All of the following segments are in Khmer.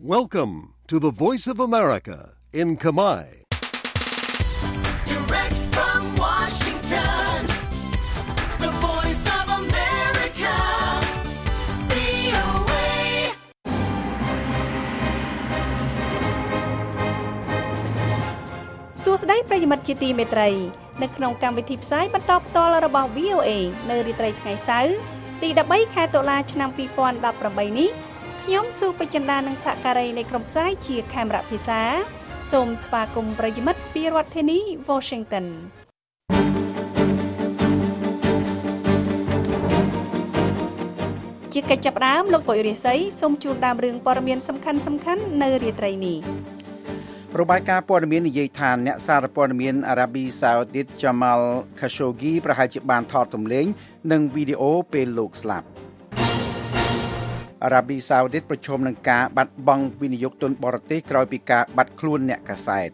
Welcome to the Voice of America in Khmer. Direct from Washington, the Voice of America, VOA. សួស្តីប្រិយមិត្តជាទីមេត្រីនៅក្នុងកម្មវិធីផ្សាយបន្តផ្ទាល់របស់ VOA នៅរាត្រីថ្ងៃសៅរ៍ទី13ខែតុលាឆ្នាំ2018នេះខ្ញុំស៊ូពេជ្រចិន្តានិងសហការីនៃក្រុមផ្សាយជាខេមរៈភាសាសូមស្វាគមន៍ប្រិយមិត្តពីរដ្ឋធានី Washington ជាកិច្ចចាប់ផ្ដើមលោកបុយរិស័យសូមជូនដើមរឿងព័ត៌មានសំខាន់ៗនៅរាត្រីនេះរបាយការណ៍ព័ត៌មាននិយាយថាអ្នកសារព័ត៌មានអារ៉ាប៊ីសាអូឌីត Jamal Khashoggi ប្រហែលជាបានថតសម្លេងនិងវីដេអូពេលលោកស្លាប់អារ៉ាប៊ីសាអូឌីតប្រឈមនឹងការបាត់បង់វិនិយោគទុនបរទេសក្រោយពីការបាត់ខ្លួនអ្នកកាសែត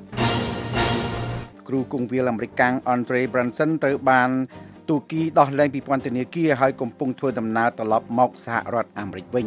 គ្រូគង្វាលអាមេរិក Andre Branson ត្រូវបានទូគីដោះលែងពីពន្ធនាគារហើយកំពុងធ្វើដំណើរត្រឡប់មកសហរដ្ឋអាមេរិកវិញ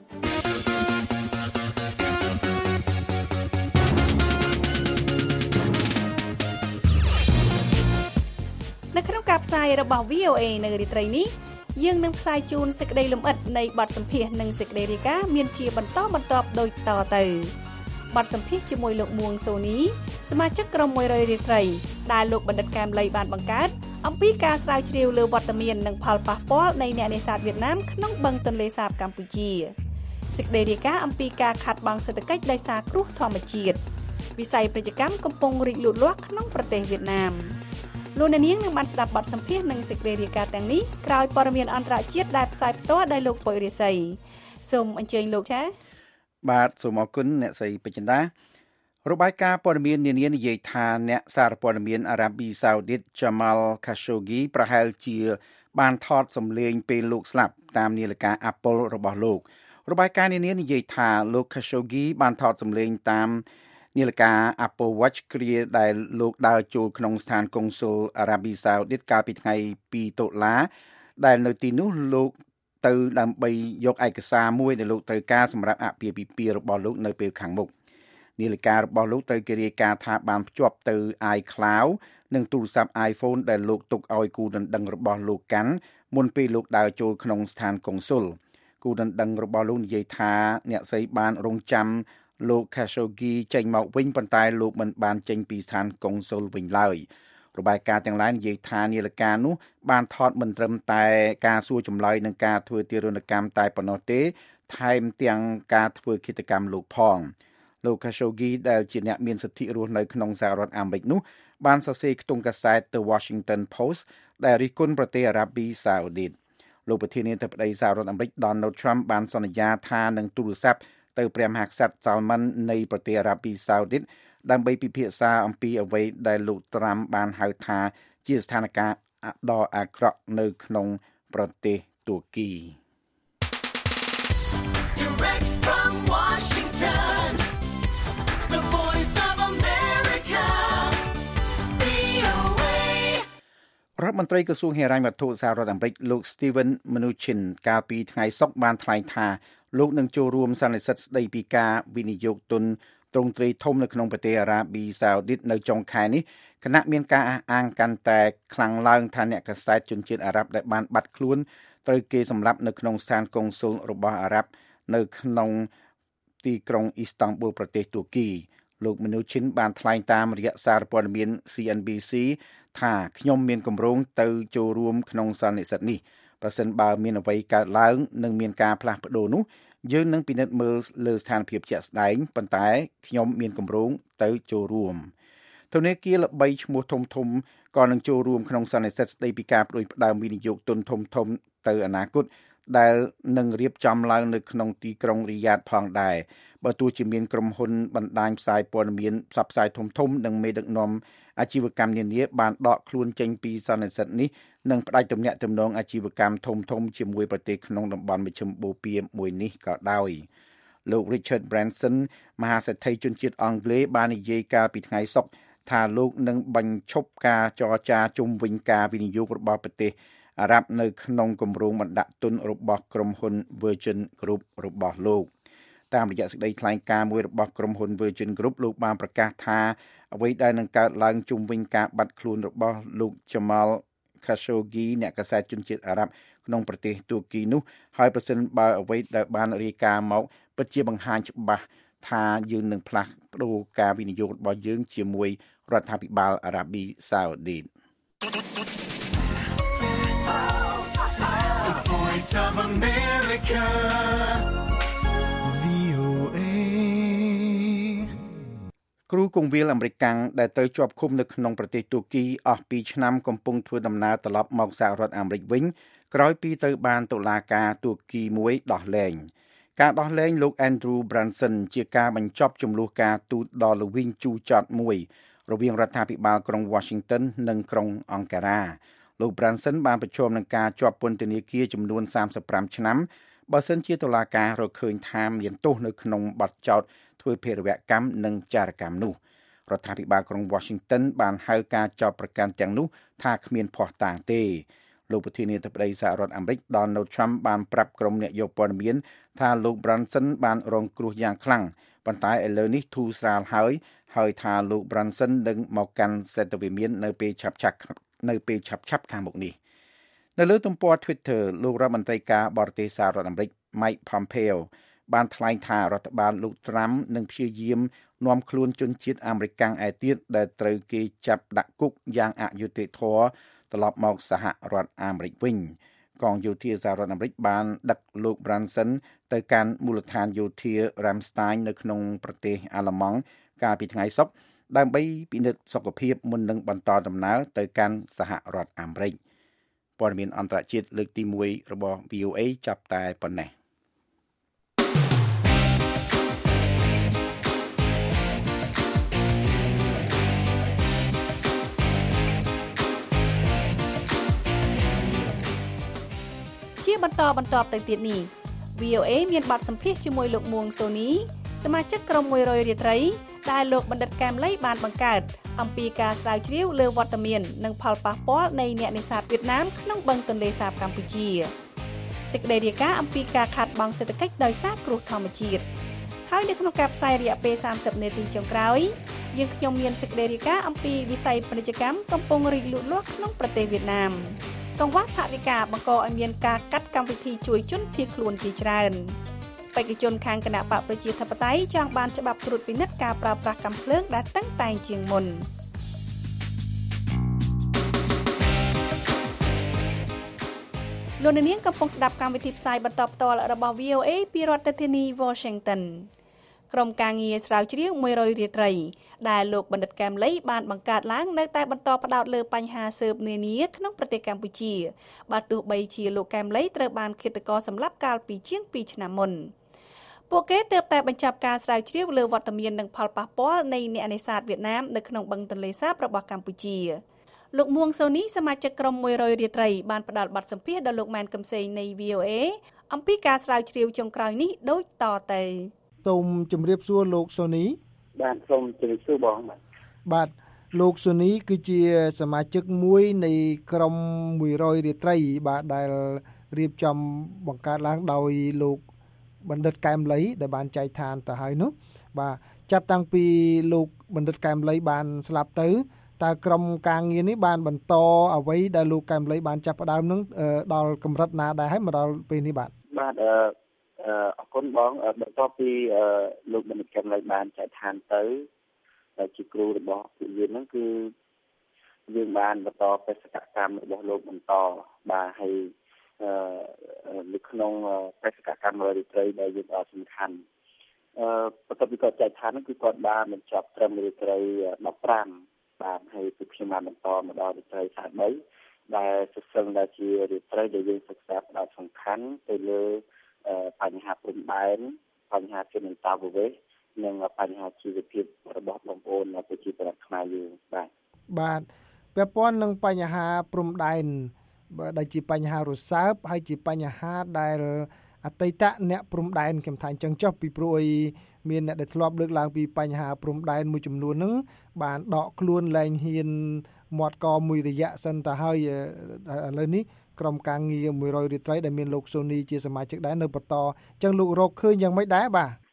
នៅក្នុងការផ្សាយរបស់ VOA នៅរាត្រីនេះយើងនឹងផ្សាយជូនសេចក្តីលម្អិតនៃបទសម្ភាសន៍និងសេចក្តីរាយការណ៍មានជាបន្តបន្ទាប់ដូចតទៅបទសម្ភាសន៍ជាមួយលោកមួងសូនីសមាជិកក្រុម100រាត្រីដែលលោកបណ្ឌិតកែមលីបានបង្កើតអំពីការស្រាវជ្រាវលើវត្តមាននិងផលប៉ះពាល់នៃអ្នកនេសាទវៀតណាមក្នុងបឹងទន្លេសាបកម្ពុជាសេចក្តីរាយការណ៍អំពីការខាត់បងសេដ្ឋកិច្ចដោយសារគ្រោះធម្មជាតិវិស័យពាណិជ្ជកម្មកំពុងរីកលូតលាស់ក្នុងប្រទេសវៀតណាមលោកអ្នកនាងនឹងបានស្ដាប់បទសម្ភាសន៍និងសេចក្តីរាយការណ៍ទាំងនេះក្រោយព័ត៌មានអន្តរជាតិដែលផ្សាយផ្ទាល់ដោយលោកបុយរិស័យសូមអញ្ជើញលោកចា៎បាទសូមអរគុណអ្នកស្រីពេជ្រចិន្តារបាយការណ៍ព័ត៌មាននានានិយាយថាអ្នកសារព័ត៌មានអារ៉ាប៊ីសាអូឌីត Jamal Khashoggi ប្រហែលជាបានថតសម្លេងពេលលោកស្លាប់តាមនាឡិកា Apple របស់លោករបាយការណ៍នានានិយាយថាលោក Khashoggi បានថតសម្លេងតាមនាឡិកា Apple Watch គ្រាដែលលោកដើរចូលក្នុងស្ថានកុងស៊ុលអារ៉ាប៊ីសាអូឌីតកាលពីថ្ងៃ2តុលាដែលនៅទីនោះលោកទៅដើម្បីយកឯកសារមួយដែលលោកត្រូវការសម្រាប់អាពាហ៍ពិពាហ៍របស់លោកនៅពេលខាងមុខនាឡិការបស់លោកត្រូវគេរាយការណ៍ថាបានភ្ជាប់ទៅ iCloud និងទូរស័ព្ទ iPhone ដែលលោកទុកឲ្យគូដណ្ដឹងរបស់លោកកាន់មុនពេលលោកដើរចូលក្នុងស្ថានកុងស៊ុលគូដណ្ដឹងរបស់លោកនិយាយថាអ្នកស្រីបានរងចាំលោក Khashoggi ចេញមកវិញប៉ុន្តែលោកមិនបានចេញពីស្ថានកុងស៊ុលវិញឡើយរបាយការណ៍ទាំងឡាយនិយាយថានាឡិកានោះបានថតមិនត្រឹមតែការសួរចម្លើយនិងការធ្វើទារុណកម្មតែប៉ុណ្ណោះទេថែមទាំងការធ្វើឃាតកម្មលោកផងលោក Khashoggi ដែលជាអ្នកមានសិទ្ធិរស់នៅក្នុងសហរដ្ឋអាមេរិកនោះបានសរសេរក្នុងកាសែត The Washington Post ដែលរិះគន់ប្រទេសអារ៉ាប៊ីសាអូឌីតលោកប្រធានាធិបតីសហរដ្ឋអាមេរិក Donald Trump បានសន្យាថានឹងទូរស័ព្ទទៅព្រះមហាក្សត្រ Salman នៃប្រទេសអារ៉ាប៊ីសាអូឌីតដើម្បីពិភាក្សាអំពីអ្វីដែលលោកត្រាំបានហៅថាជាស្ថានភាពដ៏អាក្រក់នៅក្នុងប្រទេសទួរគី Direct from Washington, the Voice of America, VOA. រដ្ឋមន្ត្រីក្រសួងហិរញ្ញវត្ថុសហរដ្ឋអាមេរិកលោក Steven Mnuchin កាលពីថ្ងៃសុក្របានថ្លែងថាលោកនឹងចូលរួមសន្និសីទស្ដីពីការវិនិយោគទុនទ្រង់ទ្រាយធំនៅក្នុងប្រទេសអារ៉ាប៊ីសាអូឌីតនៅចុងខែនេះគណៈមានការអះអាងកាន់តែខ្លាំងឡើងថាអ្នកកាសែតជនជាតិអារ៉ាប់ដែលបានបាត់ខ្លួនត្រូវគេសម្លាប់នៅក្នុងស្ថានកុងស៊ុលរបស់អារ៉ាប់នៅក្នុងទីក្រុងអ៊ីស្តង់ប៊ុលប្រទេសទួរគីលោក Mnuchin បានថ្លែងតាមរយៈសារព័ត៌មាន CNBC ថាខ្ញុំមានគម្រោងទៅចូលរួមក្នុងសន្និសីទនេះប្រសិនបើមានអ្វីកើតឡើងនិងមានការផ្លាស់ប្ដូរនោះយើងនឹងពិនិត្យមើលលើស្ថានភាពជាក់ស្ដែងប៉ុន្តែខ្ញុំមានគម្រោងទៅចូលរួមធនាគារល្បីឈ្មោះធំក៏នឹងចូលរួមក្នុងសន្និសីទស្ដីពីការប្តូរផ្ដើមវិនិយោគទុនធំទៅអនាគតដែលនឹងរៀបចំឡើងនៅក្នុងទីក្រុងរីយ៉ាតផងដែរបើទោះជាមានក្រុមហ៊ុនបណ្ដាញផ្សាយព័ត៌មានផ្សព្វផ្សាយធំនិងមេដឹកនាំអាជីវកម្មនានាបានដកខ្លួនចេញពីសន្និសីទនេះនិងផ្ដាច់ទំនាក់ទំនងអាជីវកម្មធំជាមួយប្រទេសក្នុងតំបន់មជ្ឈិមបូព៌ាមួយនេះក៏ដោយលោក Richard Branson មហាសេដ្ឋីជនជាតិអង់គ្លេសបាននិយាយកាលពីថ្ងៃសុក្រថាលោកនឹងបញ្ឈប់ការចរចាជុំវិញការវិនិយោគរបស់ប្រទេសអារ៉ាប់នៅក្នុងគម្រោងបណ្ដាក់ទុនរបស់ក្រុមហ៊ុន Virgin Group របស់លោកតាមរយៈសេចក្តីថ្លែងការណ៍មួយរបស់ក្រុមហ៊ុន Virgin Group លោកបានប្រកាសថាអ្វីដែលនឹងកើតឡើងជុំវិញការបាត់ខ្លួនរបស់លោក Jamal Khashoggi អ្នកកាសែតជនជាតិអារ៉ាប់ក្នុងប្រទេសទួរគីនោះហើយប្រសិនបើអ្វីដែលបានរាយការណ៍មកពិតជាបង្ហាញច្បាស់ថាយើងនឹងផ្លាស់ប្ដូរការវិនិយោគរបស់យើងជាមួយរដ្ឋាភិបាលអារ៉ាប៊ីសាអូឌីត The Voice of America VOA គ្រូគង្វាលអាមេរិកដែលត្រូវជាប់ឃុំនៅក្នុងប្រទេសទួរគីអស់2ឆ្នាំកំពុងធ្វើដំណើរត្រឡប់មកសហរដ្ឋអាមេរិកវិញក្រោយពីត្រូវបានតុលាការទួរគីមួយដោះលែងការដោះលែងលោក Andrew Branson ជាការបញ្ចប់ចំនួនការទូតដ៏ល្វីងជូរចត់មួយរវាងរដ្ឋាភិបាលក្រុង Washington និងក្រុងអង្ការ៉ាលោក Branson បានប្រឈមនឹងការជាប់ពន្ធនាគារចំនួន35ឆ្នាំបើសិនជាតុលាការរកឃើញថាមានទោសនៅក្នុងបទចោទធ្វើភេរវកម្មនិងចារកម្មនោះរដ្ឋាភិបាលក្រុង Washington បានហៅការចោទប្រកាន់ទាំងនោះថាគ្មានភស្តុតាងទេលោកប្រធានាធិបតីសហរដ្ឋអាមេរិក Donald Trump បានប្រាប់ក្រុមអ្នកយកព័ត៌មានថាលោក Branson បានរងគ្រោះយ៉ាងខ្លាំងប៉ុន្តែឥឡូវនេះធូរស្រាលហើយថាលោក Branson នឹងមកកាន់សេតវិមាននៅពេលឆាប់ៗខាងមុខនេះនៅលើទំព័រ Twitter លោករដ្ឋមន្ត្រីការបរទេសសហរដ្ឋអាមេរិក Mike Pompeo បានថ្លែងថារដ្ឋបាលលោក Trump នឹងព្យាយាមនាំខ្លួនជនជាតិអាមេរិកឯទៀតដែលត្រូវគេចាប់ដាក់គុកយ៉ាងអយុត្តិធម៌ត្រឡប់មកសហរដ្ឋអាមេរិកវិញកងយោធាសហរដ្ឋអាមេរិកបានដឹកលោក Branson ទៅកាន់មូលដ្ឋានយោធា Ramstein នៅក្នុងប្រទេសអាល្លឺម៉ង់កាលពីថ្ងៃសុក្រដើម្បីពិនិត្យសុខភាពមុននឹងបន្តដំណើរទៅកាន់សហរដ្ឋអាមេរិកព័ត៌មានអន្តរជាតិលើកទី1របស់ VOA ចាប់តែប៉ុណ្ណេះបន្តទៅទៀតនេះ VOA មានបទសម្ភាសន៍ជាមួយលោកមួងសូនីសមាជិកក្រុម100រាត្រីដែលលោកបណ្ឌិតកែមលីបានបង្កើតអំពីការស្រាវជ្រាវលើវត្តមាននិងផលប៉ះពាល់នៃអ្នកនេសាទវៀតណាមក្នុងបឹងទន្លេសាបកម្ពុជាសេចក្តីរាយការណ៍អំពីការខាត់បងសេដ្ឋកិច្ចដោយសារគ្រោះធម្មជាតិហើយនៅក្នុងការផ្សាយរយៈពេល30នាទីចុងក្រោយយើងខ្ញុំមានសេចក្តីរាយការណ៍អំពីវិស័យពាណិជ្ជកម្មកំពុងរីកលូតលាស់ក្នុងប្រទេសវៀតណាមកង្វះថវិកាបង្កឲ្យមានការកាត់កម្មវិធីជួយជនភៀសខ្លួនជាច្រើនបេក្ខជនខាងគណៈបកប្រជាធិបតេយ្យចង់បានច្បាប់ត្រួតពិនិត្យការប្រើប្រាស់កាំភ្លើងដែលតឹងតែងជាងមុនលោកនាងកំពុងស្ដាប់កម្មវិធីផ្សាយបន្តផ្ទាល់របស់ VOA ពីរដ្ឋធានី Washington ក្រុមការងារស្រាវជ្រាវ100រាត្រីដែលលោកបណ្ឌិតកែមលីបានបង្កើតឡើងនៅតែបន្តផ្ដោតលើបញ្ហាស៊ើបនានាក្នុងប្រទេសកម្ពុជាបើទោះបីជាលោកកែមលីត្រូវបានឃាតករសម្លាប់កាលពីជាង2ឆ្នាំមុនពួកគេទើបតែបញ្ចប់ការស្រាវជ្រាវលើវត្តមាននិងផលប៉ះពាល់នៃអ្នកនេសាទវៀតណាមនៅក្នុងបឹងទន្លេសាបរបស់កម្ពុជាលោកមួងសូនីសមាជិកក្រុម100រាត្រីបានផ្ដល់បទសម្ភាសន៍ដល់លោកម៉ែនកឹមសេងនៃ VOA អំពីការស្រាវជ្រាវចុងក្រោយនេះដូចតទៅសូមជម្រាបសួរលោកសូនីបាទសូមជម្រាបសួរបងបាទលោកសូនីគឺជាសមាជិកមួយនៃក្រុម100រាត្រីបាទដែលរៀបចំបង្កើតឡើងដោយលោកបណ្ឌិតកែមលីដែលបានចែកឋានទៅហើយនោះបាទចាប់តាំងពីលោកបណ្ឌិតកែមលីបានស្លាប់ទៅតើក្រុមការងារនេះបានបន្តអ្វីដែលលោកកែមលីបានចាប់ផ្ដើមនឹងដល់កម្រិតណាដែរហើយមកដល់ពេលនេះបាទអរគុណបងបន្ទាប់ពីលោកបណ្ឌិតកែមលីបានចែកឋានទៅជាគ្រូរបស់ពួកយើងហ្នឹងគឺយើងបានបន្តបេសកកម្មរបស់លោកបន្តបាទហើយនៅក្នុងបេសកកម្មរាត្រីដែលយើងអត់សំខាន់បន្ទាប់ពីគាត់ចែកឋានហ្នឹងគឺគាត់បានបញ្ចប់ត្រឹមរាត្រី15បាទហើយគឺខ្ញុំបានបន្តមកដល់រាត្រី43ដែលសិស្សដែលជារាត្រីដែលយើងសិក្សាផ្ដោតសំខាន់ទៅលើបញ្ហាព្រំដែនបញ្ហាជនអន្តោប្រវេសន៍និងបញ្ហាជីវភាពរបស់បងប្អូនប្រជាពលរដ្ឋខ្មែរយើងបាទពាក់ព័ន្ធនឹងបញ្ហាព្រំដែនដែលជាបញ្ហារសើបហើយជាបញ្ហាដែលអតីតអ្នកព្រំដែនខ្ញុំថាអញ្ចឹងចុះពីព្រោះមានអ្នកដែលធ្លាប់លើកឡើងពីបញ្ហាព្រំដែនមួយចំនួនហ្នឹងបានដកខ្លួនលែងហ៊ានមាត់កមួយរយៈសិនទៅហើយឥឡូវនេះក្រុមការងារ100រាត្រីដែលមានលោកសូនីជាសមាជិកដែរនៅបន្តអញ្ចឹងលោករកឃើញយ៉ាងម៉េចដែរ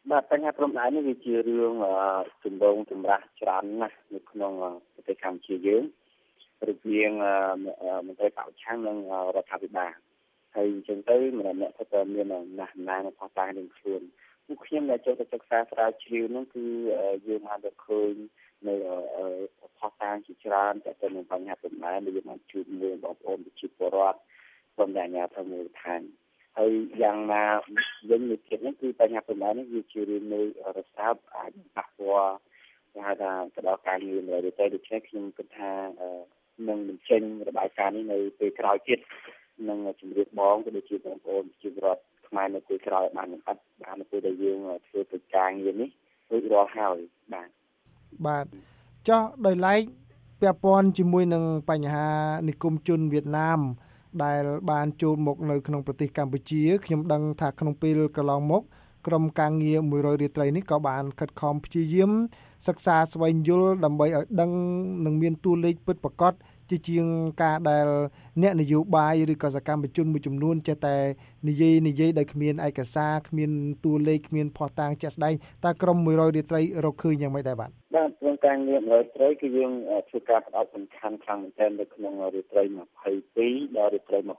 បាទបញ្ហាព្រំដែននេះវាជារឿងចម្រូងចម្រាសច្រើនណាស់នៅក្នុងប្រទេសកម្ពុជាយើងរវាងមន្ត្រីបព្វឆាំងនិងរដ្ឋាភិបាលហើយអញ្ចឹងទៅម្នាក់ៗទៅមានណាស់ណាស់ផុសតាងនឹងខ្លួនពួកខ្ញុំដែលចូលទៅសិក្សាស្រាវជ្រាវនោះគឺយើងបានទៅឃើញនៅផុសតាងជាច្រើនតែទៅនឹងបញ្ហាព្រំដែនដែលយើងបានជួបមួយបងប្អូនប្រជាពលរដ្ឋព្រមទាំងអាជ្ញាធរមូលដ្ឋានហើយយ៉ាងណាវិញមួយទៀតនេះគឺបញ្ហាព្រំដែននេះវាជារឿងមួយរសើបអាចប៉ះពាល់គេហៅថាទៅដល់ការងារនៅទៅដូច្នេះខ្ញុំគិតថានឹងបញ្ចេញរបាយការណ៍នេះនៅពេលក្រោយទៀតនឹងជម្រាបបងក៏ដូចជាបងប្អូនប្រជាពលរដ្ឋខ្មែរនៅពេលក្រោយបានអត់បាននៅពេលដែលយើងធ្វើកិច្ចការងារនេះរួចរាល់ហើយបាទចុះដោយឡែកពាក់ព័ន្ធជាមួយនឹងបញ្ហានិគមជនវៀតណាមដែលបានចូលមកនៅក្នុងប្រទេសកម្ពុជាខ្ញុំដឹងថាក្នុងពេលកន្លងមកក្រុមការងារ100រាត្រីនេះក៏បានខិតខំព្យាយាមសិក្សាស្វែងយល់ដើម្បីឲ្យដឹងនិងមានតួលេខពិតប្រាកដជាជាងការដែលអ្នកនយោបាយឬក៏សកម្មជនមួយចំនួនចេះតែនិយាយដោយគ្មានឯកសារគ្មានតួលេខគ្មានភស្តុតាងជាក់ស្ដែងតើក្រុម100រាត្រីរកឃើញយ៉ាងម៉េចដែរបាទក្រុមការងារ100រាត្រីគឺយើងធ្វើការផ្ដោតសំខាន់ខ្លាំងមែនទែននៅក្នុងរាត្រី22ដល់រាត្រី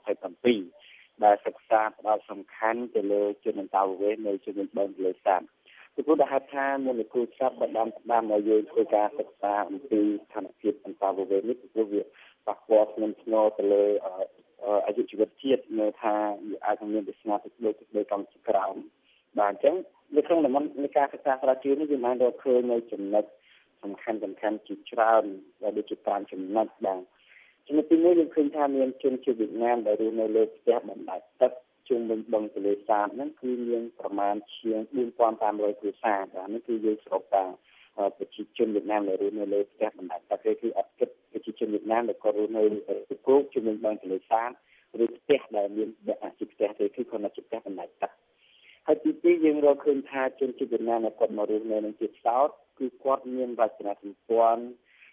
27ដែលសិក្សាផ្ដោតសំខាន់ទៅលើជនអន្តោប្រវេសន៍នៅជុំវិញបឹងទន្លេសាបពីព្រោះដែលហេតុថាមូលនិធិចាប់បានឲ្យយើងធ្វើការសិក្សាអំពីស្ថានភាពអន្តោប្រវេសន៍នេះពីព្រោះវាប៉ះពាល់ធ្ងន់ធ្ងរទៅលើអាយុជីវិតជាតិនៅថាវាអាចមានវាសនាទៅលើកម្មជាក្រោមបាទអញ្ចឹងនៅក្នុងតំបន់នៃការសិក្សាស្រាវជ្រាវនេះយើងបានរកឃើញនៅចំណុចសំខាន់ជាច្រើនដែលដូចជា5ចំណុចបាទចំណុចទី1យើងឃើញថាមានជនជាតិវៀតណាមដែលរស់នៅលើផ្ទះបណ្ដែតទឹកជុំវិញបឹងទន្លេសាបហ្នឹងគឺមានប្រមាណជាង 4,500 គ្រួសារបាទនេះគឺយើងស្រុកតាប្រជាជនវៀតណាមដែលរស់នៅលើផ្ទះបណ្ដែតទឹកគឺអត់គិតប្រជាជនវៀតណាមដែលគាត់រស់នៅគោកជុំវិញបឹងទន្លេសាបឬផ្ទះដែលមានជាផ្ទះទេគឺគាត់នៅជាផ្ទះបណ្ដែតទឹកហើយទី2យើងរកឃើញថាជនជាតិវៀតណាមដែលគាត់មករស់នៅនឹងជាសោតគឺគាត់មានវចនសម្ព័ន្ធ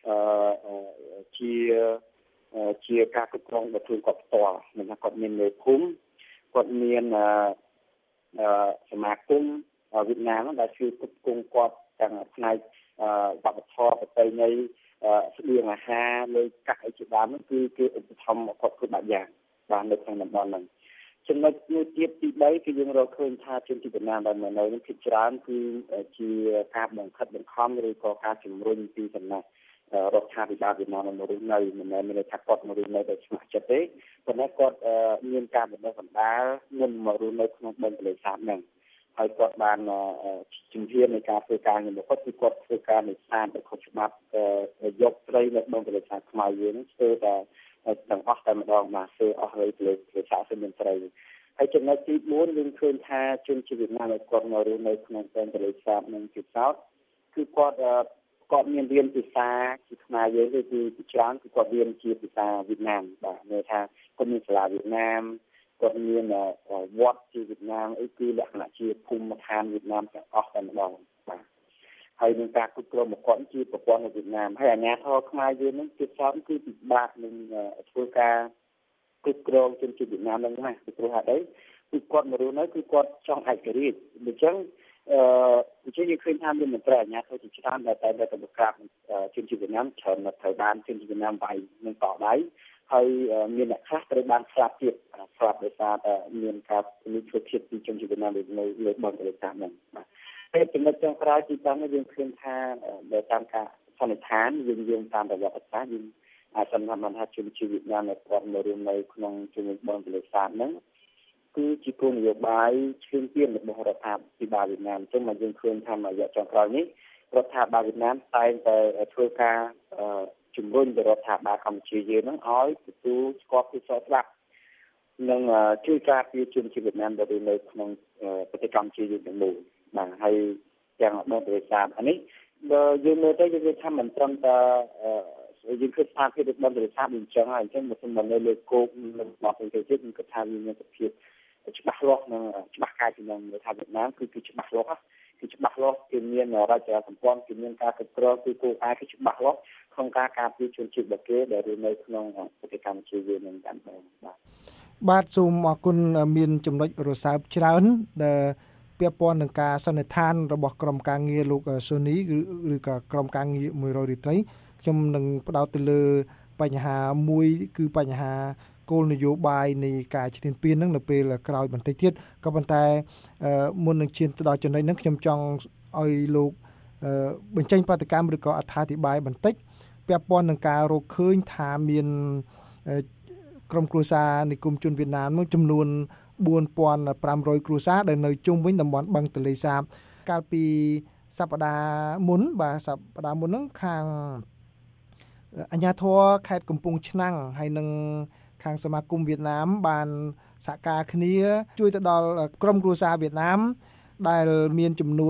ជាការគ្រប់គ្រងដោយខ្លួនគាត់ផ្ទាល់មិនថាគាត់មានមេភូមិគាត់មានសមាគមវៀតណាមដែលជួយគ្រប់គ្រងគាត់ទាំងផ្នែកវប្បធម៌ប្រពៃណីស្បៀងអាហារលើកាក់អីជាដើមគឺគេឧបត្ថម្ភគាត់គ្រប់បែបយ៉ាងបាននៅក្នុងតំបន់ហ្នឹងចំណុចមួយទៀតទី3គឺយើងរកឃើញថាជនជាតិវៀតណាមដែលមកនៅនេះភាគច្រើនគឺជាការបង្ខិតបង្ខំឬក៏ការជំរុញពីសំណាក់រដ្ឋាភិបាលវៀតណាមមករស់នៅមិនមែនមានថាគាត់មករស់នៅដោយស្ម័គ្រចិត្តទេប៉ុន្តែគាត់មានការបណ្ដុះបណ្ដាលមុនមករស់នៅក្នុងបឹងទន្លេសាបហ្នឹងហើយគាត់បានជំនាញនៃការធ្វើការងាររបស់គាត់ធ្វើការនេសាទដោយខុសច្បាប់យកត្រីនៅបឹងទន្លេសាបខ្មៅយើងធ្វើតែទាំងអស់តែម្ដងបាទធ្វើអស់ហើយលើសាកសមានត្រីហើយចំណុចទី4យើងឃើញថាជនជាតិវៀតណាមគាត់មករស់នៅក្នុងបឹងទន្លេសាបនឹងជាសោតគឺគាត់មានរៀនភាសាជាខ្មែរយើងគឺច្រើនគឺគាត់រៀនជាភាសាវៀតណាមបាទន័យថាគាត់មានសាលាវៀតណាមគាត់មានវត្តជាវៀតណាមអីគឺលក្ខណៈជាភូមិឋានវៀតណាមទាំងអស់តែម្ដងបាទហើយនឹងការគ្រប់គ្រងមកគាត់ជាប្រព័ន្ធនៅវៀតណាមហើយអាជ្ញាធរខ្មែរយើងនឹងជាសោតគឺពិបាកនឹងធ្វើការគ្រប់គ្រងជនជាតិវៀតណាមហ្នឹងណាពីព្រោះហេតុអីគឺគាត់មករស់នៅគឺគាត់ចង់ឯករាជ្យអញ្ចឹងយើងឃើញថាមានមន្ត្រីអាជ្ញាធរជាច្រើនដែលតែទៅប្រកាសជនជាតិវៀតណាមច្រើនត្រូវបានជនជាតិវៀតណាមវាយនឹងតដៃហើយមានអ្នកខ្លះត្រូវបានស្លាប់ទៀតស្លាប់ដោយសារតែមានការលួចឈើជាតិពីជនជាតិវៀតណាមនៅលើបឹងទន្លេសាបហ្នឹងបាទតែចំណុចចុងក្រោយទី5យើងឃើញថាដោយតាមការសន្និដ្ឋានយើងតាមប្រវត្តិសាស្ត្រយើងអាចសន្និដ្ឋានបានថាជនជាតិវៀតណាមដែលគាត់មករស់នៅក្នុងជំនួយបឹងទន្លេសាបហ្នឹងគឺជាគោលនយោបាយឈានទានរបស់រដ្ឋាភិបាលវៀតណាមអញ្ចឹងមកយើងឃើញថារយៈចុងក្រោយនេះរដ្ឋាភិបាលវៀតណាមតែងតែធ្វើការជំរុញទៅរដ្ឋាភិបាលកម្ពុជាយើងនឹងឲ្យទទួលស្គាល់ពីសោតស្ដាប់និងជួយការពារជនជាតិវៀតណាមដែលនៅក្នុងប្រទេសកម្ពុជាយើងទាំងមូលបាទហើយទាំងបឹងទន្លេសាបអានេះបើយើងមើលទៅយើងឃើញថាមិនត្រឹមតែយើងឃើញស្ថានភាពរបស់បឹងទន្លេសាបអញ្ចឹងហើយអញ្ចឹងមិននៅលើគោកនៅរបស់ប្រទេសជាតិគឺថាវាមានសភាពច្បាស់លាស់និងច្បាស់កាយពីនឹងរដ្ឋាភិបាលវៀតណាមគឺច្បាស់លាស់គឺមានរដ្ឋាភិបាលសម្ព័ន្ធគឺមានការគ្រប់គ្រងគឺគោលការណ៍គឺច្បាស់លាស់ក្នុងការការពារជនជាតិរបស់គេដែលរស់នៅក្នុងប្រទេសកម្ពុជាយើងនឹងតាមបាទបាទសូមអរគុណមានចំណុចរសើបច្រើនដែលពាក់ព័ន្ធនឹងការសន្និដ្ឋានរបស់ក្រុមការងារលោកស៊ូនីឬក៏ក្រុមការងារ100រាត្រីខ្ញុំនឹងផ្ដោតទៅលើបញ្ហាមួយគឺបញ្ហាគោលនយោបាយនៃការឈ្លានពាននឹងនៅពេលក្រោយបន្តិចទៀតក៏ប៉ុន្តែមុននឹងឈានទៅដល់ចំណុចហ្នឹងខ្ញុំចង់ឲ្យលោកបញ្ចេញប្រតិកម្មឬក៏អត្ថាធិប្បាយបន្តិចពាក់ព័ន្ធនឹងការរកឃើញថាមានក្រុមគ្រួសារនិគមជនវៀតណាមនោះចំនួន4500គ្រួសារដែលនៅជុំវិញតំបន់បឹងទន្លេសាបកាលពីសប្តាហ៍មុនហ្នឹងខាងអាជ្ញាធរខេត្តកំពង់ឆ្នាំងហើយនឹងខាងសមាគមវៀតណាមបានសហការគ្នាជួយទៅដល់ក្រុមគ្រួសារវៀតណាមដែលមានចំនួន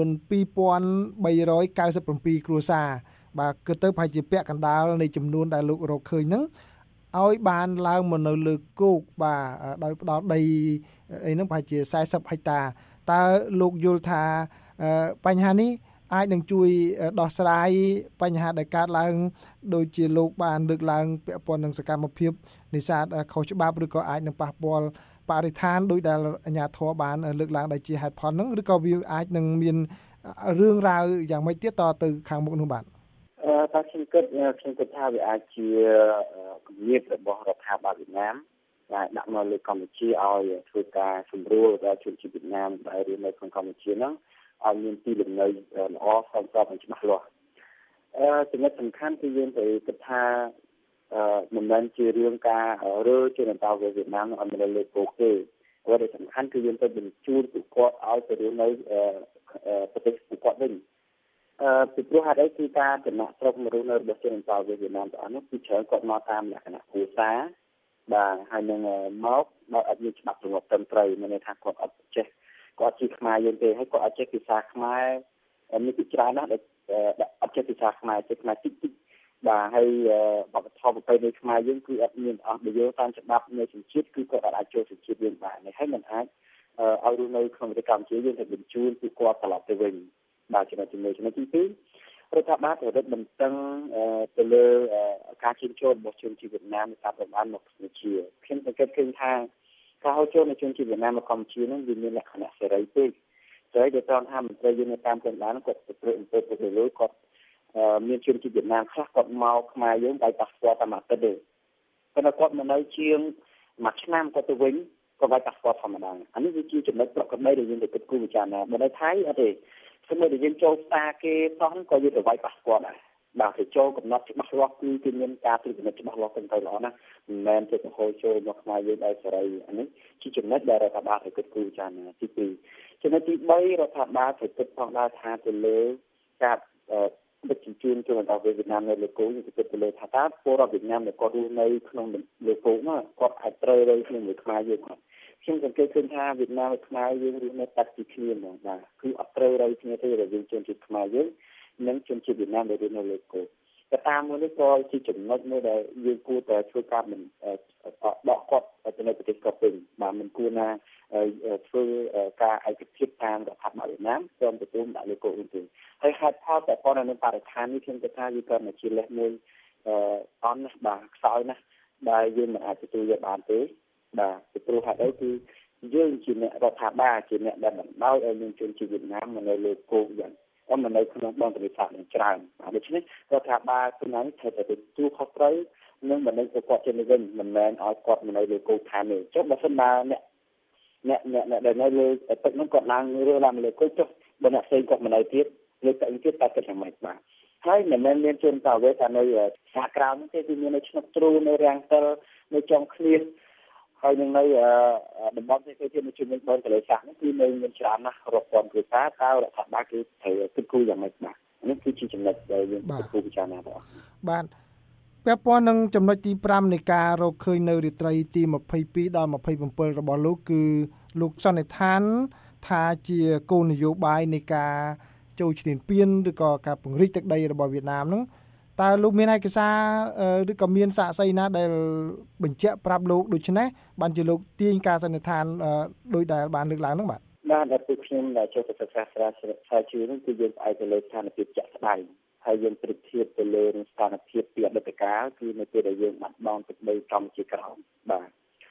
2397គ្រួសារបាទគឺទៅប្រហែលជាពាក់កណ្ដាលនៃចំនួនដែលលោករកឃើញហ្នឹងឲ្យបានឡើងមកនៅលើគោកបាទដោយផ្ដល់ដីអីហ្នឹងប្រហែលជា40ហិកតាតើលោកយល់ថាបញ្ហានេះអាចនឹងជួយដោះស្រាយបញ្ហាដែលកើតឡើងដូចជាលោកបានលើកឡើងពាក់ព័ន្ធនឹងសកម្មភាពនេសាទខុសច្បាប់ឬក៏អាចនឹងប៉ះពាល់បរិស្ថានដោយដែលអាជ្ញាធរបានលើកឡើងដែលជាហេតុផលហ្នឹងឬក៏វាអាចនឹងមានរឿងរ៉ាវយ៉ាងម៉េចទៀតតទៅខាងមុខនោះបាទតែខ្ញុំគិតថាវាអាចជាគំនិតរបស់រដ្ឋាភិបាលវៀតណាមដែលដាក់មកលើកម្ពុជាឲ្យធ្វើការសម្រួលដល់ជនជាតិវៀតណាមដែលរស់នៅក្នុងកម្ពុជាហ្នឹងឲ្យមានទីលំនៅល្អសមស្របនិងច្បាស់លាស់ចំណុចសំខាន់គឺយើងត្រូវគិតថាមិនមែនជារឿងការរើជនតៅវៀតណាមឲ្យមកលើគោកទេអ្វីដែលសំខាន់គឺយើងត្រូវបញ្ជូនពួកគាត់ឲ្យទៅរស់នៅប្រទេសពួកគាត់វិញពីព្រោះហេតុអីគឺការចំណាក់ស្រុកមករស់នៅរបស់ជនតៅវៀតណាមទាំងអស់នោះគឺច្រើនគាត់មកតាមលក្ខណៈគ្រួសារបាទហើយនឹងមកដោយអត់មានច្បាប់ប្រមូលត្រឹមត្រូវមានន័យថាគាត់អត់ចេះគាត់ជាខ្មែរយើងទេហើយគាត់អត់ចេះភាសាខ្មែរមានពីច្រើនណាស់ដែលអត់ចេះភាសាខ្មែរចេះខ្មែរតិចបាទហើយបទធម៌ប្រពៃណីខ្មែរយើងគឺអត់មានអស់ដែលយកតាមច្បាប់នៃសញ្ជាតិគឺគាត់អត់អាចចូលសញ្ជាតិយើងបានហើយមិនអាចឲ្យរស់នៅក្នុងប្រទេសកម្ពុជាយើងទៅបញ្ជូនពួកគាត់ត្រឡប់ទៅវិញបាទចំណុចទី1ចំណុចទី2រដ្ឋាភិបាលត្រូវរឹតបន្តឹងទៅលើការជិះចូលរបស់ជនជាតិវៀតណាមនៅតាមតំបន់មកកម្ពុជាខ្ញុំសង្កេតឃើញថាការហូរចូលនៃជនជាតិវៀតណាមមកកម្ពុជានឹងវាមានលក្ខណៈសេរីពេកសេរីដែលត្រង់ថាមន្ត្រីយើងនៅតាមតំបន់គាត់ប្រព្រឹត្តអំពើពុករលួយគាត់មានជនជាតិវៀតណាមខ្លះគាត់មកខ្មែរយើងដោយប៉ាសពតតាមអាទិត្យទេគាត់គាត់មកនៅជាងមួយឆ្នាំគាត់ទៅវិញគាត់បាយប៉ាសពតធម្មតាអានេះវាជាចំណុចប្រកបដែលយើងទៅគិតគូរពិចារណាបើនៅថៃអត់ទេសម្រាប់តែយើងចូលផ្សារគេសោះក៏យើងទៅវាយប៉ាសពតដែរបាទទៅចូលកំណត់ច្បាស់លាស់គឺមានការត្រួតពិនិត្យច្បាស់លាស់ទៅល្អណាស់មិនមែនទៅហូរចូលមកខ្មែរយើងដោយសេរីអានេះជាចំណុចដែលរដ្ឋាភិបាលត្រូវគិតគូរចាណាទី2ចំណុចទី3រដ្ឋាភិបាលត្រូវគិតផងដែរថាទៅលើការដឹកជញ្ជូនជនជាតិវៀតណាមនៅលើគោកយើងគិតទៅលើថាតើពលរដ្ឋវៀតណាមដែលគាត់រស់នៅក្នុងលើគោកនោះគាត់អាចត្រូវរៃជាមួយខ្មែរយើងគាត់ខ្ញុំសង្កេតឃើញថាវៀតណាមនិងខ្មែរយើងរស់នៅតាក់ពីគ្នាហ្មងបាទគឺអត់ត្រូវរៃគ្នាទេរវាងជនជាតិខ្មែរយើងនិងជនជាតិវៀតណាមដែលរស់នៅលើគោកតែតាមមួយនេះក៏ជាចំណុចមួយដែលយើងគួរតែធ្វើការមិនដកគាត់ទៅនៅប្រទេសគាត់វិញបាទមិនគួរណាធ្វើការឯកភាពតាមរដ្ឋាភិបាលវៀតណាមព្រមទាំងដាក់លើគោកវិញទេហើយហេតុផលតែប៉ុណ្ណឹងនៅបរិស្ថាននេះខ្ញុំគិតថាវាក៏ជាលេសមួយអន់ណាស់បាទខ្សោយណាស់ដែលយើងមិនអាចទទួលយកបានទេបាទពីព្រោះហេតុអីគឺយើងជាអ្នករដ្ឋាភិបាលជាអ្នកដែលបណ្ដោយឲ្យមានជនជាតិវៀតណាមមកនៅលើគោកយ៉ាងមកនៅក្នុងបឹងទន្លេសាបនឹងច្រើនដូច្នេះរដ្ឋាភិបាលខ្លួនឯងត្រូវតែទទួលខុសត្រូវនិងបណ្ដឹងទៅគាត់ចេញវិញមិនមែនឲ្យគាត់មកនៅលើគោកឋានទេចុះបើសិនណាអ្នកដែលនៅលើទឹកនោះគាត់ឡើងរើឡើងលើគោកចុះបើអ្នកផ្សេងគាត់មកនៅទៀតលើទឹកទៀតតែគិតយ៉ាងម៉េចបាទហើយមិនមែនមានជនតាវេតែនៅសហក្រៅនោះទេគឺមាននៅឆ្នុកទ្រូនៅរាំងតិលនៅចំឃ្លៀសហើយនឹងនៅតំបន់ផ្សេងៗទៀតនៅជុំវិញបឹងទន្លេសាបនេះគឺនៅមានច្រើនណាស់រាប់ពាន់គ្រួសារតើរដ្ឋាភិបាលគឺត្រូវគិតគូរយ៉ាងម៉េចបាទនេះគឺជាចំណុចដែលយើងគិតគូរពិចារណាបងបាទពាក់ព័ន្ធនឹងចំណុចទី5នៃការរកឃើញនៅរាត្រីទី22ដល់27របស់លោកគឺលោកសន្និដ្ឋានថាជាគោលនយោបាយនៃការចូលឈ្លានពានឬក៏ការពង្រីកទឹកដីរបស់វៀតណាមហ្នឹងតើលោកមានឯកសារឬក៏មានសាក្សីណាដែលបញ្ជាក់ប្រាប់លោកដូច្នេះបានជាលោកទាញការសន្និដ្ឋានដោយដែលបានលើកឡើងហ្នឹងបាទដែលពួកខ្ញុំដែលចូលទៅសិក្សាស្រាវជ្រាវនេះគឺយើងផ្អែកទៅលើស្ថានភាពជាក់ស្ដែងហើយយើងប្រៀបធៀបទៅលើស្ថានភាពពីអតីតកាលគឺនៅពេលដែលយើងបាត់បង់ទឹកដីកម្ពុជាក្រោមបាទ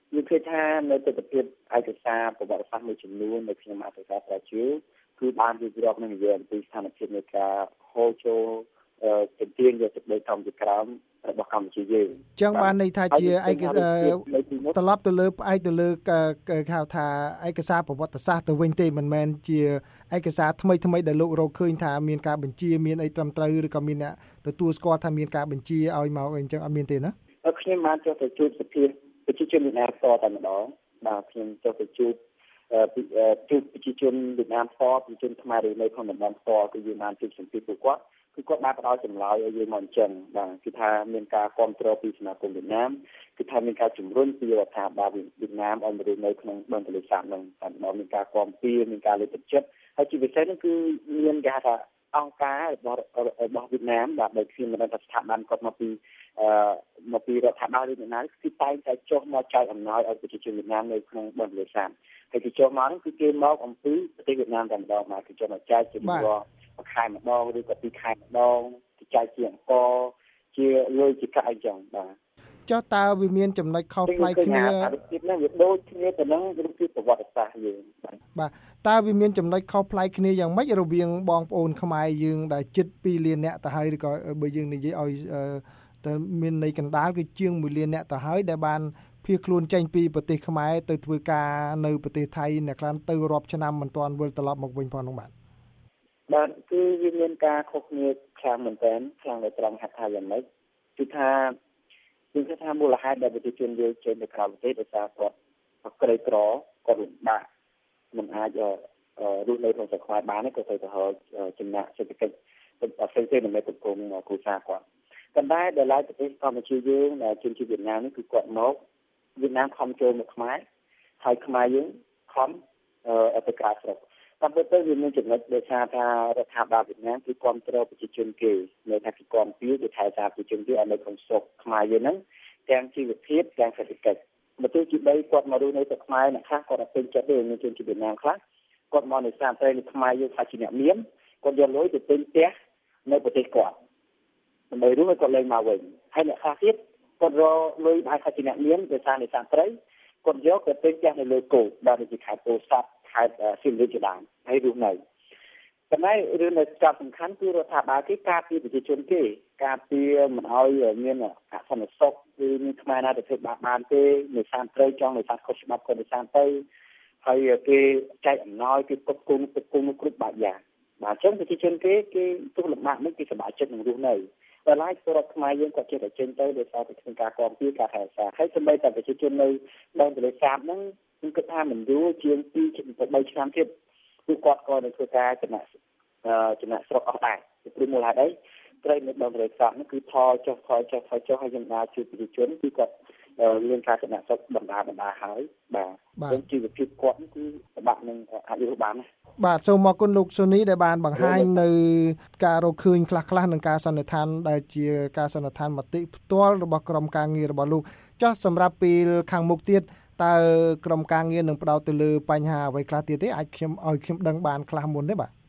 យើងឃើញថានៅទស្សនវិជ្ជាឯកសារប្រវត្តិសាស្ត្រមួយចំនួននៅក្នុងអត្ថបទស្រាវជ្រាវគឺបានរៀបរាប់នឹងនិយាយអំពីស្ថានភាពនៃការហូរចូលទាមទារយកទឹកដីធម្មជាតិក្រោមរបស់កម្ពុជាយើងចឹងបានន័យថាជាឯកសារត្រឡប់ទៅលើផ្អែកទៅលើហៅថាឯកសារប្រវត្តិសាស្ត្រទៅវិញទេមិនមែនជាឯកសារថ្មីដែលលោករកឃើញថាមានការបញ្ជាមានអីត្រឹមត្រូវឬក៏មានអ្នកទទួលស្គាល់ថាមានការបញ្ជាឲ្យមកអីចឹងអត់មានទេណាខ្ញុំបានចុះទៅជួបសភាប្រជាជនវៀតណាមតែម្ដងបាទខ្ញុំចុះទៅជួបប្រជាជនវៀតណាមប្រជាជនខ្មែរនៅក្នុងតំបន់គឺយើងបានជួបសម្ភាសពួកគាត់គឺគាត់បានផ្ដល់ចម្លើយឲ្យយើងមកអញ្ចឹងបាទគឺថាមានការគ្រប់គ្រងពីសមាគមវៀតណាមគឺថាមានការជំរុញពីរដ្ឋាភិបាលវៀតណាមឲ្យមកនៅក្នុងបឹងទន្លេសាបនឹងតែមានការគាំទ្រមានការលើកទឹកចិត្តហើយជាពិសេសនោះគឺមានគេថាអង្គការរបស់វៀតណាមដែលខ្ញុំមិនដឹងថាស្ថាប័នគាត់មកពីរដ្ឋាភិបាលវៀតណាមគឺតែងតែចុះមកចែកអំណោយឲ្យប្រជាជនវៀតណាមនៅក្នុងបឹងទន្លេសាបហើយគេចុះមកនោះគឺគេមកអំពីប្រទេសវៀតណាមតែម្ដងមកគេចុះមកចែកជាមួយខែម្ដងឬក៏ពីរខែម្ដងគេចែកជាអង្គជាលុយជាកាក់អីចឹងបាទចុះតើវាមានចំណុចខុសប្លែកគ្នាទៀតហ្នឹងវាដូចគ្នាទៅនឹងរូបភាពប្រវត្តិសាស្ត្រយើងបាទតើវាមានចំណុចខុសប្លែកគ្នាយ៉ាងម៉េចរវាងបងប្អូនខ្មែរយើងដែលជិត2លានអ្នកទៅហើយឬក៏បើយើងនិយាយឲ្យតែមានន័យកណ្ដាលគឺជាង1លានអ្នកទៅហើយដែលបានភៀសខ្លួនចេញពីប្រទេសខ្មែរទៅធ្វើការនៅប្រទេសថៃអ្នកខ្លះទៅរាប់ឆ្នាំមិនទាន់វិលត្រឡប់មកវិញផងនោះបាទគឺវាមានការខុសគ្នាខ្លាំងមែនទែនខ្លាំងនៅត្រង់ហេតុថាយ៉ាងម៉េចគឺថាយើងគិតថាមូលហេតុដែលប្រជាជនយើងចេញទៅក្រៅប្រទេសដោយសារគាត់ក្រីក្រគាត់លំបាកមិនអាចរស់នៅក្នុងស្រុកខ្មែរបានទេក៏ទៅហៅចំណាក់សេដ្ឋកិច្ចផ្សេងៗដើម្បីគ្រប់គ្រងគ្រួសារគាត់ប៉ុន្តែដល់ឡែកប្រទេសកម្ពុជាយើងជនជាតិវៀតណាមនេះគឺគាត់មកវៀតណាមខំចូលមកខ្មែរហើយខ្មែរយើងខំទៅក្រៅស្រុកតាមពិតទៅវាមានចំណុចដែលថារដ្ឋាភិបាលវៀតណាមគឺគ្រប់គ្រងប្រជាជនគេនៅថាគេគ្រប់គ្រងទៅថែសារប្រជាជនគេឲ្យនៅក្នុងស្រុកខ្មែរយើងហ្នឹងទាំងជីវភាពទាំងសេដ្ឋកិច្ចបើទោះជាបីគាត់មករស់នៅស្រុកខ្មែរអ្នកខ្លះគាត់អត់ពេញចិត្តទេមានជនជាតិវៀតណាមខ្លះគាត់មកនៅតាមប្រទេសខ្មែរយើងថាជាអ្នកមានគាត់យកលុយទៅទិញផ្ទះនៅប្រទេសគាត់ដើម្បីរស់ឲ្យគាត់លែងមកវិញហើយអ្នកខ្លះទៀតគាត់រកលុយបានថាជាអ្នកមានដោយសារនេសាទត្រីគាត់យកទៅទិញផ្ទះនៅលើគោកដែលជាខេត្តពោធិ៍សាត់ខេត្តសៀមរាបជាដើមហើយរស់នៅប៉ុន្តែរឿងដែលសំខាន់គឺរដ្ឋាភិបាលគេការពារប្រជាជនគេការពារមិនឲ្យមានអសន្តិសុខគឺមានខ្មែរណាទៅធ្វើបាបបានទេនេសាទត្រីចង់នេសាទខុសច្បាប់គាត់នេសាទទៅហើយគេចែកអំណោយគេគ្រប់គ្រងគ្រប់បែបយ៉ាងបាទអញ្ចឹងប្រជាជនគេទុកលំបាកនេះគេសប្បាយចិត្តនឹងរស់នៅតែឡាយពលរដ្ឋខ្មែរយើងគាត់ចេះតែចេញទៅដោយសារតែក្នុងការគាំទ្រការថែរក្សាហើយសូម្បីតែប្រជាជននៅបឹងទន្លេសាបហ្នឹងខ្ញុំគិតថាមិនយូរជាង2ទៅ3ឆ្នាំទៀតគឺគាត់ក៏នឹងធ្វើការចំណាក់ស្រុកអស់ដែរពីព្រោះមូលហេតុអីត្រីនៅបឹងទន្លេសាបហ្នឹងគឺថយចុះហើយយើងបានជួយប្រជាជនគឺគាត់មានការចំណាក់ស្រុកបណ្ដាហើយបាទជីវភាពគាត់គឺពិបាកនឹងអាចរស់បានណាបាទសូមអរគុណលោកសូនីដែលបានបង្ហាញនៅការរកឃើញខ្លះនឹងការសន្និដ្ឋានដែលជាការសន្និដ្ឋានមតិផ្ទាល់របស់ក្រុមការងាររបស់លោកចុះសម្រាប់ពេលខាងមុខទៀតតើក្រុមការងារនឹងផ្ដោតទៅលើបញ្ហាអ្វីខ្លះទៀតទេអាចខ្ញុំដឹងបានខ្លះមុនទេបាទ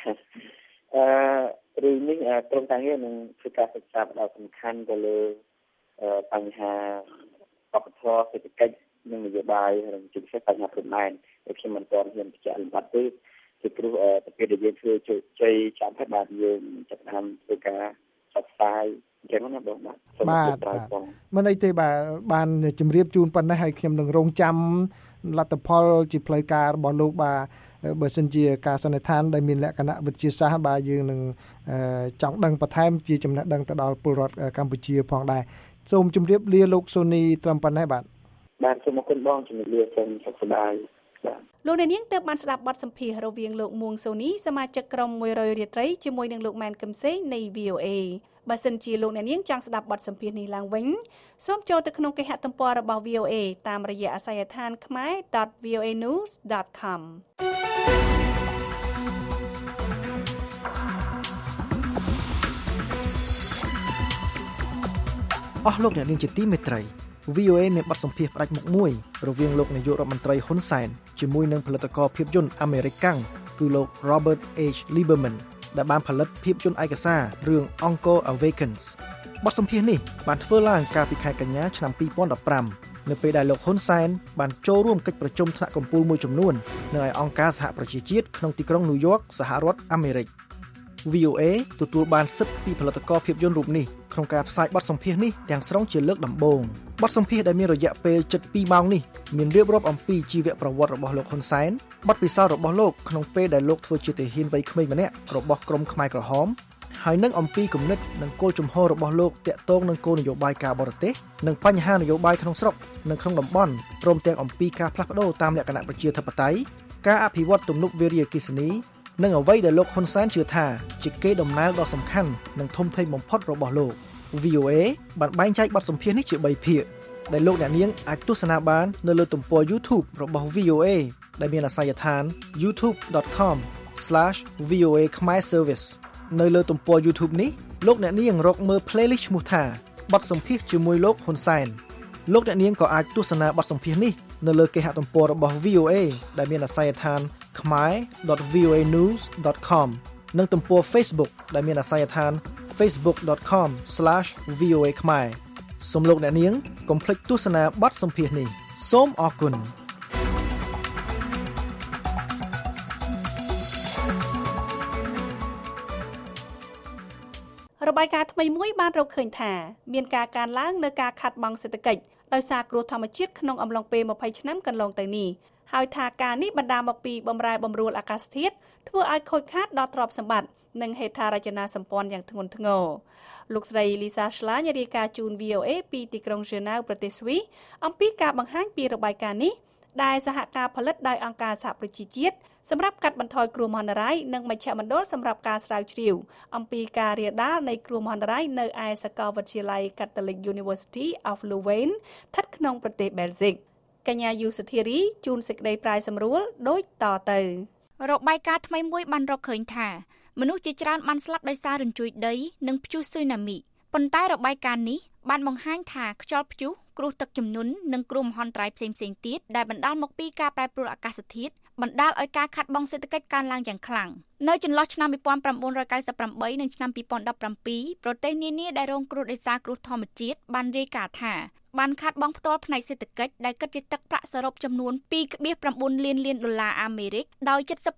រឿងនេះក្រុមការងារនឹងធ្វើការសិក្សាផ្ដោតសំខាន់ទៅលើបញ្ហាបព្វធម៌សេដ្ឋកិច្ចនិងនយោបាយនិងជាពិសេសបញ្ហាព្រំដែនដែលខ្ញុំមិនទាន់ហ៊ានបញ្ជាក់លម្អិតទេពីព្រោះប្រភេទដែលយើងធ្វើជោគជ័យចាំតែបាទយើងចាប់តាមធ្វើការផ្សព្វផ្សាយអញ្ចឹងណាបងបាទមិនអីទេបាទបានជម្រាបជូនប៉ុណ្ណេះហើយខ្ញុំនឹងរងចាំលទ្ធផលជាផ្លូវការរបស់លោកបាទបើសិនជាការសន្និដ្ឋានដែលមានលក្ខណៈវិទ្យាសាស្ត្របាទយើងនឹងចង់ដឹងបន្ថែមជាចំណេះដឹងទៅដល់ពលរដ្ឋកម្ពុជាផងដែរសូមជម្រាបលាលោកសូនីត្រឹមប៉ុណ្ណេះបាទសូមអរគុណបងជំរាបលាសូមសុខសប្បាយបាទលោកអ្នកនាងទើបបានស្ដាប់បទសម្ភាសន៍រវាងលោកមួងសូនីសមាជិកក្រុម100រាត្រីជាមួយនឹងលោកម៉ែនកឹមសេងនៃ VOA បើសិនជាលោកអ្នកនាងចង់ស្ដាប់បទសម្ភាសន៍នេះឡើងវិញសូមចូលទៅក្នុងគេហទំព័ររបស់ VOA តាមរយៈអាសយដ្ឋានkhmae.voanews.com អស់លោកអ្នកនាងជាទីមេត្រី VOA មានបទសម្ភាសន៍ផ្ដាច់មុខមួយរវាងលោកនាយករដ្ឋមន្ត្រីហ៊ុនសែនជាមួយនឹងផលិតករភាពយន្តអាមេរិកកាំងគឺលោក Robert H. Lieberman ដែលបានផលិតភាពយន្តឯកសាររឿង Uncle Awakens បទសម្ភាសន៍នេះបានធ្វើឡើងកាលពីខែកញ្ញាឆ្នាំ2015 នៅពេលដែលលោកហ៊ុនសែនបានចូលរួមកិច្ចប្រជុំថ្នាក់កំពូលមួយចំនួននៅឯអង្គការសហប្រជាជាតិក្នុងទីក្រុងញូវយ៉កសហរដ្ឋអាមេរិក VOA ទទួលបានសិទ្ធិពីផលិតករភាពយន្តរូបនេះក្នុងការផ្សាយបទសម្ភាសន៍នេះទាំងស្រុងជាលើកដំបូងបទសម្ភាសន៍ដែលមានរយៈពេលជិត2ម៉ោងនេះមានរៀបរាប់អំពីជីវប្រវត្តិរបស់លោកហ៊ុនសែនបទពិសោធន៍របស់លោកក្នុងពេលដែលលោកធ្វើជាទាហានវ័យក្មេងម្នាក់របស់ក្រុមខ្មែរក្រហមហើយនឹងអំពីគំនិតនិងគោលជំហររបស់លោកទាក់ទងនឹងគោលនយោបាយការបរទេសនិងបញ្ហានយោបាយក្នុងស្រុកនិងក្នុងតំបន់ព្រមទាំងអំពីការផ្លាស់ប្ដូរតាមលក្ខណៈប្រជាធិបតេយ្យការអភិវឌ្ឍទំនប់វារីអគ្គិសនីនិងអ្វីដែលលោកហ៊ុនសែនជឿថាជាកេរដំណែលដ៏សំខាន់និងធំធេងបំផុតរបស់លោក VOA បានបែងចែកបទសម្ភាសន៍នេះជា3ភាគដែលលោកអ្នកនាងអាចទស្សនាបាននៅលើទំព័រ YouTube របស់ VOA ដែលមានអាសយដ្ឋាន youtube.com/VOA Khmer Service នៅលើទំព័រ YouTube នេះលោកអ្នកនាងរកមើល playlist ឈ្មោះថាបទសម្ភាសន៍ជាមួយលោកហ៊ុនសែនលោកអ្នកនាងក៏អាចទស្សនាបទសម្ភាសន៍នេះនៅលើគេហទំព័ររបស់ VOA ដែលមានអាសយដ្ឋាន khmer.voanews.com និងទំព័រ Facebook ដែលមានអាសយដ្ឋាន facebook.com/VOA Khmer សូមលោកអ្នកនាងកុំភ្លេចទស្សនាបទសម្ភាសន៍នេះសូមអរគុណរបាយការណ៍ថ្មីមួយបានរកឃើញថាមានការកើនឡើងនៅការខាត់បង់សេដ្ឋកិច្ចដោយសារគ្រោះធម្មជាតិក្នុងអំឡុងពេល20ឆ្នាំកន្លងទៅនេះហើយថាការនេះបណ្ដាលមកពីបម្រែបម្រួលអាកាសធាតុធ្វើឲ្យខូចខាតដល់ទ្រព្យសម្បត្តិនិងហេដ្ឋារចនាសម្ព័ន្ធយ៉ាងធ្ងន់ធ្ងរលោកស្រី Lisa Schlein រាយការណ៍ជូន VOA ពីទីក្រុង Geneva ប្រទេសស្វីសអំពីការបង្ហាញពីរបាយការណ៍នេះដែលសហការផលិតដោយអង្គការសហប្រជាជាតិសម្រាប់កាត់បន្ថយគ្រោះមហន្តរាយនិងមជ្ឈមណ្ឌលសម្រាប់ការស្រាវជ្រាវអំពីការរាលដាលនៃគ្រោះមហន្តរាយនៅឯសាកលវិទ្យាល័យ Catholic University of Leuven ស្ថិតក្នុងប្រទេសបែលហ្សិកកញ្ញាយូសធារីជួនសេចក្តីប្រាយសម្រួលដូចតទៅរបាយការណ៍ថ្មីមួយបានរកឃើញថាមនុស្សជាច្រើនបានស្លាប់ដោយសាររញ្ជួយដីនិងព្យុះស៊ូណាមីប៉ុន្តែរបាយការណ៍នេះបានបង្ហាញថាខ្យល់ព្យុះគ្រោះទឹកជំនន់និងគ្រោះមហន្តរាយផ្សេងៗទៀតដែលបណ្ដាលមកពីការប្រែប្រួលអាកាសធាតុបណ្ដាលឲ្យការខាត់បង់សេដ្ឋកិច្ចកើនឡើងយ៉ាងខ្លាំងនៅចន្លោះឆ្នាំ1998និងឆ្នាំ2017ប្រទេសនានាដែលរងគ្រោះដោយសារគ្រោះធម្មជាតិបានរាយការណ៍ថាបានខាត់បង់ផ្ទាល់ផ្នែកសេដ្ឋកិច្ចដែលគិតជាទឹកប្រាក់សរុបចំនួន $2.9 លានអាមេរិកដោយ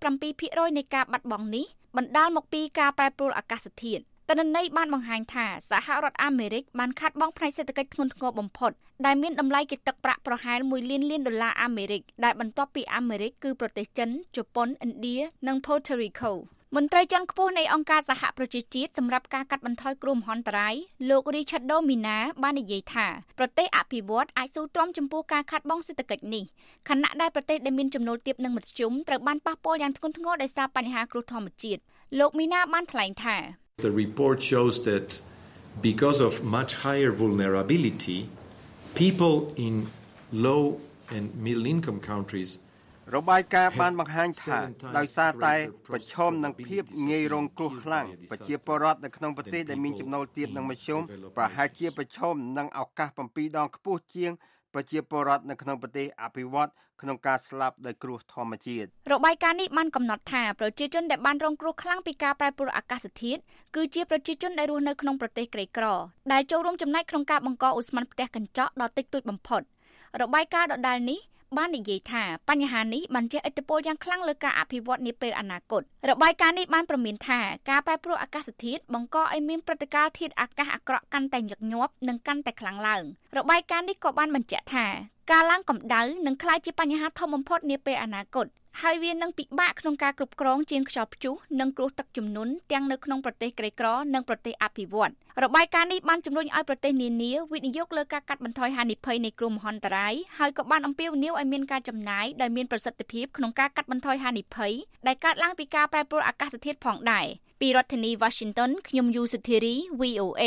77% នៃការបាត់បង់នេះបណ្ដាលមកពីការប្រែប្រួលអាកាសធាតុទិន្នន័យបានបង្ហាញថាសហរដ្ឋអាមេរិកបានខាត់បង់ផ្នែកសេដ្ឋកិច្ចធ្ងន់ធ្ងរបំផុតដែលមានតម្លៃជាទឹកប្រាក់ប្រហែល$1 លានអាមេរិកដែលបន្ទាប់ពីអាមេរិកគឺប្រទេសចិនជប៉ុនឥណ្ឌានិង Puerto Rico មន្ត្រីជាន់ខ្ពស់នៃអង្គការសហប្រជាជាតិសម្រាប់ការកាត់បន្ថយគ្រោះមហន្តរាយលោក Richard Domina បាននិយាយថាប្រទេសអភិវឌ្ឍអាចស៊ូទ្រាំចំពោះការខាត់បង់សេដ្ឋកិច្ចនេះខណៈដែលប្រទេសដែលមានចំណូលទាបនិងមធ្យមត្រូវបានប៉ះពាល់យ៉ាងធ្ងន់ធ្ងរដោយសារបញ្ហាគ្រោះធម្មជាតិលោក Mina បានថ្លែងថា The report shows that because of much higher vulnerability, people in low and middle income countries របាយការណ៍បានបង្ហាញថាដោយសារតែប្រឈមនឹងភាពងាយរងគ្រោះខ្លាំងប្រជាពលរដ្ឋនៅក្នុងប្រទេសដែលមានចំណូលទាបនិងមធ្យមប្រហែលជាប្រឈមនឹងឱកាស7 ដងខ្ពស់ជាងប្រជាពលរដ្ឋនៅក្នុងប្រទេសអភិវឌ្ឍក្នុងការស្លាប់ដោយគ្រោះធម្មជាតិរបាយការណ៍នេះបានកំណត់ថាប្រជាជនដែលបានរងគ្រោះខ្លាំងពីការប្រែប្រួលអាកាសធាតុគឺជាប្រជាជនដែលរស់នៅក្នុងប្រទេសក្រីក្រដែលចូលរួមចំណែកក្នុងការបង្កឧស្ម័នផ្ទះកញ្ចក់ដ៏តិចតួចបំផុតរបាយការណ៍ដដែលនេះបាននិយាយថាបញ្ហានេះបានជះឥទ្ធិពលយ៉ាងខ្លាំងលើការអភិវឌ្ឍនាពេលអនាគតរបាយការណ៍នេះបានព្រមានថាការប្រែប្រួលអាកាសធាតុបង្កឲ្យមានព្រឹត្តិការណ៍ធាតុអាកាសអាក្រក់កាន់តែញឹកញាប់និងកាន់តែខ្លាំងឡើងរបាយការណ៍នេះក៏បានបញ្ជាក់ថាការឡើងកម្ដៅនឹងក្លាយជាបញ្ហាធំបំផុតនាពេលអនាគតហើយវានឹងពិបាកក្នុងការគ្រប់គ្រងជាងខ្យល់ព្យុះនិងគ្រោះទឹកជំនន់ទាំងនៅក្នុងប្រទេសក្រីក្រនិងប្រទេសអភិវឌ្ឍរបាយការណ៍នេះបានជំរុញឲ្យប្រទេសនានាវិនិយោគលើការកាត់បន្ថយហានិភ័យនៃគ្រោះមហន្តរាយហើយក៏បានអំពាវនាវឲ្យមានការចំណាយដែលមានប្រសិទ្ធភាពក្នុងការកាត់បន្ថយហានិភ័យដែលកើតឡើងពីការប្រែប្រួលអាកាសធាតុផងដែរពីរដ្ឋធានី Washington ខ្ញុំយូសុធារី VOA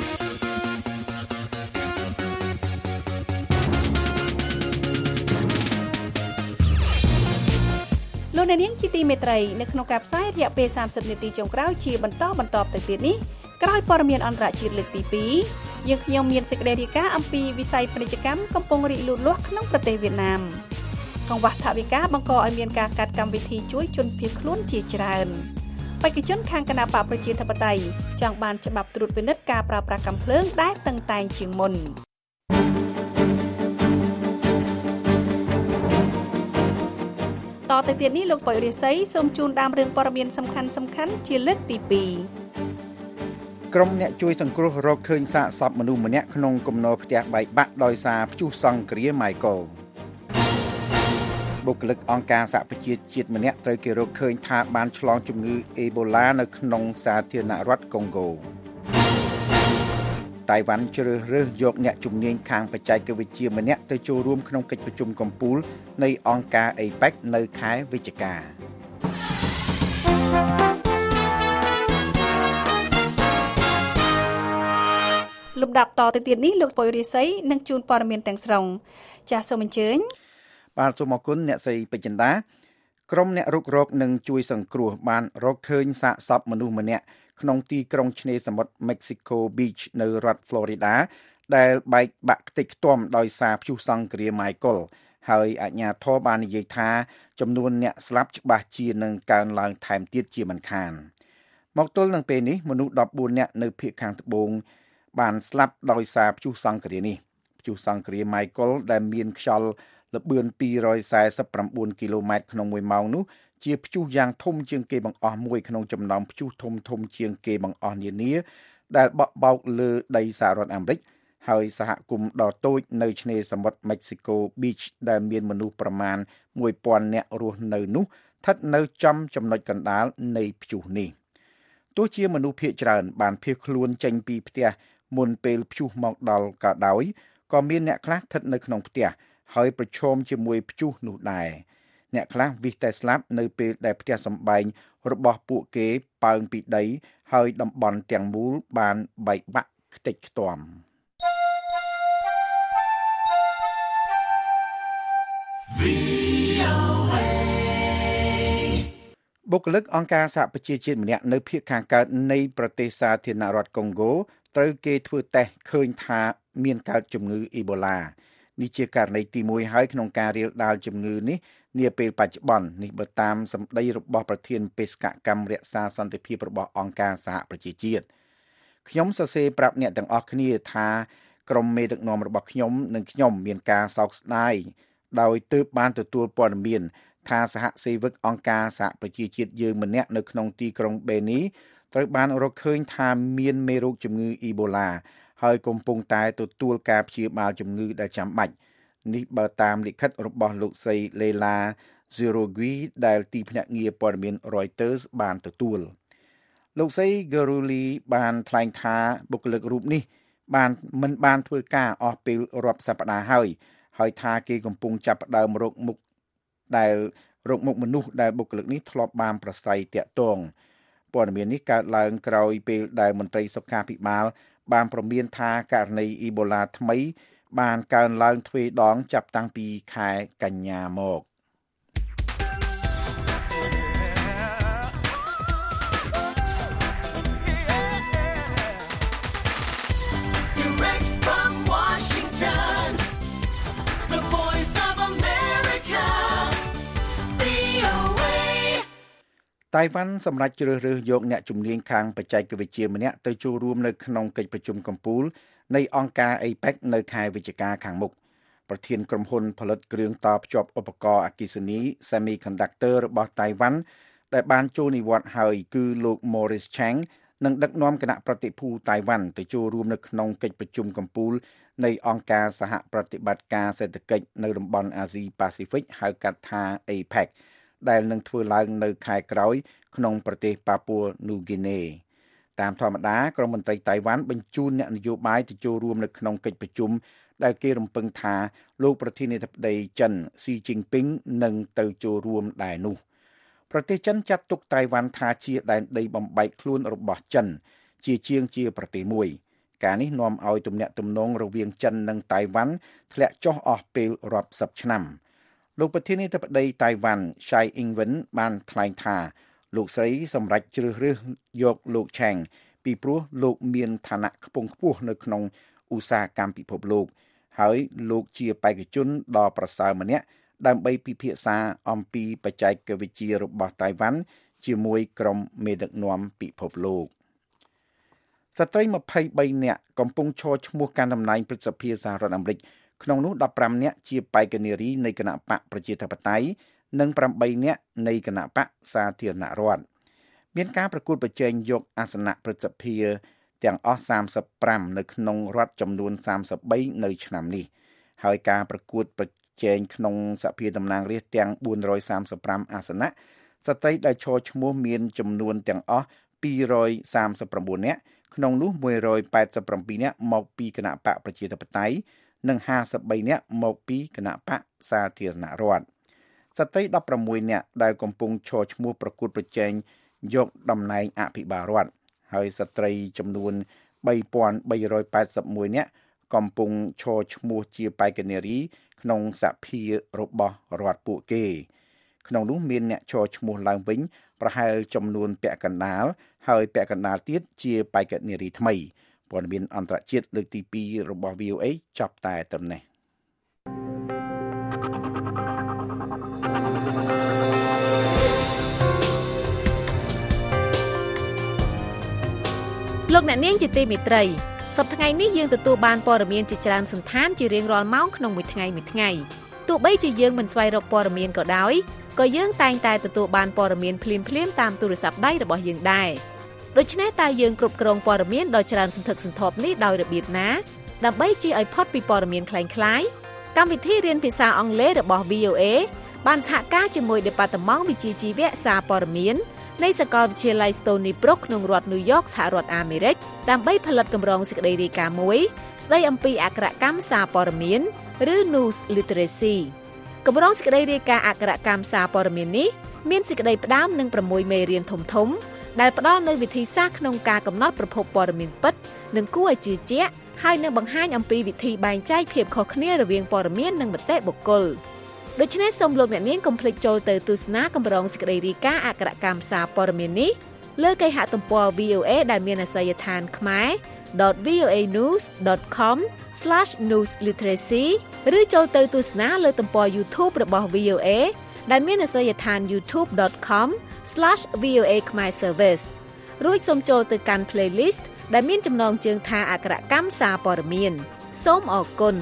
លោកអ្នកនាងជាទីមេត្រីនៅក្នុងការផ្សាយរយៈពេល30នាទីចុងក្រោយជាបន្តទៅទៀតនេះក្រោយព័ត៌មានអន្តរជាតិលើកទី2យើងខ្ញុំមានសេចក្តីរាយការណ៍អំពីវិស័យពាណិជ្ជកម្មកំពុងរីកលូតលាស់ក្នុងប្រទេសវៀតណាមកង្វះថវិកាបង្កឲ្យមានការកាត់កម្មវិធីជួយជនភៀសខ្លួនជាច្រើនបេក្ខជនខាងគណបកប្រជាធិបតេយ្យចង់បានច្បាប់ត្រួតពិនិត្យការប្រើប្រាស់កាំភ្លើងដែលតឹងតែងជាងមុនទៅទៀតនេះលោកប៉ុយរិស័យសូមជូនដើមរឿងព័ត៌មានសំខាន់ៗជាលើកទី2 ក្រុមអ្នកជួយសង្គ្រោះរកឃើញសាកសពមនុស្សម្នាក់ក្នុងគំនរផ្ទះបែកបាក់ដោយសារព្យុះសង្គ្រា Michael បុគ្គលិកអង្គការសហប្រជាជាតិម្នាក់ត្រូវគេរកឃើញថាបានឆ្លងជំងឺអេបូឡានៅក្នុងសាធារណរដ្ឋកុងហ្គោតៃវ៉ាន់ជ្រើសរើសយកអ្នកជំនាញខាងបច្ចេកវិទ្យាម្នាក់ទៅចូលរួមក្នុងកិច្ចប្រជុំកំពូលនៃអង្គការ APEC នៅខែវិច្ឆិកាលំដាប់តទៅទៀតនេះលោកប៉ុយរិស័យនឹងជូនព័ត៌មានទាំងស្រុងចាសសូមអញ្ជើញបាទសូមអរគុណអ្នកស្រីពេជ្រចិន្តាក្រុមអ្នករុករកនិងជួយសង្គ្រោះបានរកឃើញសាកសពមនុស្សម្នាក់ក្នុងទីក្រុងឆ្នេរសមុទ្រ Mexico Beach នៅរដ្ឋ Florida ដែលបែកបាក់ខ្ទេចខ្ទាំដោយសារព្យុះសង្គ្រា Michael ហើយអាជ្ញាធរបាននិយាយថាចំនួនអ្នកស្លាប់ច្បាស់ជានឹងកើនឡើងថែមទៀតជាមិនខានមកទល់នឹងពេលនេះមនុស្ស14នាក់នៅភាគខាងត្បូងបានស្លាប់ដោយសារព្យុះសង្គ្រានេះព្យុះសង្គ្រា Michael ដែលមានខ្យល់ល្បឿន249គីឡូម៉ែត្រក្នុង1ម៉ោងនោះជាព្យុះយ៉ាងធំជាងគេបង្អស់មួយក្នុងចំណោមព្យុះធំជាងគេបង្អស់នានាដែលបក់បោកលើដីសហរដ្ឋអាមេរិកហើយសហគមន៍ដ៏តូចនៅឆ្នេរសមុទ្រ Mexico Beach ដែលមានមនុស្សប្រមាណ 1000 នាក់រស់នៅនោះស្ថិតនៅចំចំណុចកណ្ដាលនៃព្យុះនេះទោះជាមនុស្សភាគច្រើនបានភៀសខ្លួនចេញពីផ្ទះមុនពេលព្យុះមកដល់ក៏ដោយក៏មានអ្នកខ្លះស្ថិតនៅក្នុងផ្ទះហើយប្រឈមជាមួយព្យុះនោះដែរអ្នកខ្លះវិសតែស្លាប់នៅពេលដែលផ្ទះសម្បែងរបស់ពួកគេប៉ើងពីដីហើយតំបន់ទាំងមូលបានបែកបាក់ខ្ទេចខ្ទាំបុគ្គលិកអង្គការសហប្រជាជាតិម្នាក់នៅភាគខាងកើតនៃប្រទេសសាធារណរដ្ឋកុងហ្គោត្រូវគេធ្វើតេស្តឃើញថាមានកើតជំងឺអេបូឡានេះជាករណីទី1ហើយក្នុងការរាលដាលជំងឺនេះនាពេលបច្ចុប្បន្ននេះបើតាមសម្ដីរបស់ប្រធានបេសកកម្មរក្សាសន្តិភាពរបស់អង្គការសហប្រជាជាតិខ្ញុំសរសេរប្រាប់អ្នកទាំងអស់គ្នាថាក្រុមមេដឹកនាំរបស់ខ្ញុំនិងខ្ញុំមានការសោកស្ដាយដោយទើបបានទទួលព័ត៌មានថាសហសេវកអង្គការសហប្រជាជាតិយើងម្នាក់នៅក្នុងទីក្រុងបេនីត្រូវបានរកឃើញថាមានមេរោគជំងឺអេបូឡាហើយកំពុងតែទទួលការព្យាបាលជំងឺដែលចាំបាច់នេះបើតាមលិខិតរបស់លោកស្រី Leila Zerogui ដែលទីភ្នាក់ងារព័ត៌មាន Reuters បានទទួលលោកស្រី Geruli បានថ្លែងថាបុគ្គលិករូបនេះមិនបានធ្វើការអស់ពេលរាប់សប្តាហ៍ហើយថាគេកំពុងចាប់ផ្ដើមរកមុខមនុស្សដែលបុគ្គលិកនេះធ្លាប់បានប្រស្រ័យតាក់ទងព័ត៌មាននេះកើតឡើងក្រោយពេលដែលមន្ត្រីសុខាភិបាលបានព្រមានថាករណីអ៊ីបូឡាថ្មីបានកើនឡើងទ្វេដងចាប់តាំងពីខែកញ្ញាមកតៃវ៉ាន់សម្រេចជ្រើសរើសយកអ្នកជំនាញខាងបច្ចេកវិទ្យាម្នាក់ទៅចូលរួមនៅក្នុងកិច្ចប្រជុំកំពូលនៃអង្គការ APEC នៅខែវិច្ឆិកាខាងមុខប្រធានក្រុមហ៊ុនផលិតគ្រឿងតភ្ជាប់ឧបករណ៍អគ្គិសនី Semiconductor របស់តៃវ៉ាន់ដែលបានចូលនិវត្តន៍ហើយគឺលោក Maurice Chang នឹងដឹកនាំគណៈប្រតិភូតៃវ៉ាន់ទៅចូលរួមនៅក្នុងកិច្ចប្រជុំកំពូលនៃអង្គការសហប្រតិបត្តិការសេដ្ឋកិច្ចនៅតំបន់អាស៊ីប៉ាស៊ីហ្វិកហៅកាត់ថា APECដែលនឹងធ្វើឡើងនៅខែក្រោយក្នុងប្រទេសប៉ាពួរនូហ្គីណេតាមធម្មតាក្រុមមន្ត្រីតៃវ៉ាន់បញ្ជូនអ្នកនយោបាយទៅចូលរួមនៅក្នុងកិច្ចប្រជុំដែលគេរំពឹងថាលោកប្រធានាធិបតីចិនស៊ីជីនពីងនឹងទៅចូលរួមដែរនោះប្រទេសចិនចាត់ទុកតៃវ៉ាន់ថាជាដែនដីបំបែកខ្លួនរបស់ចិនជាជាងជាប្រទេសមួយការនេះនាំឲ្យទំនាក់ទំនងរវាងចិននិងតៃវ៉ាន់ធ្លាក់ចុះអស់ពេលរាប់សិបឆ្នាំលោកប្រធានាធិបតីតៃវ៉ាន់ Tsai Ing-wen បានថ្លែងថាលោកស្រីសម្រេចជ្រើសរើសយកលោក Chang ពីព្រោះលោកមានឋានៈខ្ពង់ខ្ពស់នៅក្នុងឧស្សាហកម្មពិភពលោកហើយលោកជាបេក្ខជនដ៏ប្រសើរម្នាក់ដើម្បីពិភាក្សាអំពីបច្ចេកវិទ្យារបស់តៃវ៉ាន់ជាមួយក្រុមមេដឹកនាំពិភពលោកស្ត្រី23នាក់កំពុងឈរឈ្មោះកាន់តំណែងព្រឹទ្ធសភាសហរដ្ឋអាមេរិកក្នុងនោះ15នាក់ជាបេក្ខនារីនៃគណៈបកប្រជាធិបតេយ្យនិង8នាក់នៃគណៈបកសាធារណរដ្ឋមានការប្រកួតប្រជែងយកអាសនៈប្រសិទ្ធភាពទាំងអស់35នៅក្នុងរដ្ឋចំនួន33នៅឆ្នាំនេះហើយការប្រកួតប្រជែងក្នុងសភាតំណាងរាស្ត្រទាំង435អាសនៈស្ត្រីដែលឈរឈ្មោះមានចំនួនទាំងអស់239នាក់ក្នុងនោះ187នាក់មកពីគណៈបកប្រជាធិបតេយ្យនិង53នាក់មកពីគណៈបកសាធារណរដ្ឋស្ត្រី16នាក់ដែលកំពុងឈរឈ្មោះប្រកួតប្រជែងយកតំណែងអភិបាលរដ្ឋហើយស្ត្រីចំនួន3381នាក់កំពុងឈរឈ្មោះជាបេក្ខនារីក្នុងសភារបស់រដ្ឋពួកគេក្នុងនោះមានអ្នកឈរឈ្មោះឡើងវិញប្រហែលចំនួនពាក់កណ្ដាលហើយពាក់កណ្ដាលទៀតជាបេក្ខនារីថ្មីព័ត៌មានអន្តរជាតិលើកទី2របស់ VOA ចប់តែត្រឹមនេះលោកអ្នកនាងជាទីមេត្រីសប្តាហ៍ថ្ងៃនេះយើងទទួលបានព័ត៌មានជាច្រើនសន្តានជារៀងរាល់ម៉ោងក្នុងមួយថ្ងៃទោះបីជាយើងមិនស្វែងរកព័ត៌មានក៏ដោយក៏យើងតែងតែទទួលបានព័ត៌មានភ្លាមៗតាមទូរស័ព្ទដៃរបស់យើងដែរដូច្នេះតើយើងគ្រប់គ្រងព័ត៌មានដ៏ច្រើនសន្ធឹកសន្ធាប់នេះដោយរបៀបណាដើម្បីជៀសឲ្យផុតពីព័ត៌មានคล้ายៗកម្មវិធីរៀនភាសាអង់គ្លេសរបស់ VOA បានសហការជាមួយ Department វិជ្ជាជីវៈសារព័ត៌មាននៃសាកលវិទ្យាល័យ Stony Brook ក្នុងរដ្ឋ New York សហរដ្ឋអាមេរិកដើម្បីផលិតកម្រងសេចក្តីរាយការណ៍មួយស្តីអំពីអក្ខរកម្មសារព័ត៌មានឬ News Literacy កម្រងសេចក្តីរាយការណ៍អក្ខរកម្មសារព័ត៌មាននេះមានសេចក្តីផ្ដើមនឹង6មេរៀនធំៗដែលផ្ដល់នូវវិធីសាស្ត្រក្នុងការកំណត់ប្រភពព័ត៌មានពិតនិងគួរឲ្យជឿជាក់ហើយនឹងបង្ហាញអំពីវិធីបែងចែកភាពខុសគ្នារវាងព័ត៌មាននិងមតិបុគ្គលដូច្នេះសូមលោកអ្នកនាងកុំភ្លេចចូលទៅទស្សនាកម្រងសេចក្តីរាយការណ៍អក្ខរកម្មសារព័ត៌មាននេះលើគេហទំព័រ VOA ដែលមានអាសយដ្ឋានkhmer.voanews.com/newsliteracy ឬចូលទៅទស្សនាលើទំព័រ YouTube របស់ VOA ដែលមានអាសយដ្ឋាន youtube.com/VOA Khmer Service រួចសូមចូលទៅកាន់ playlist ដែលមានចំណងជើងថាអក្ខរកម្មសារព័ត៌មានសូមអរគុណ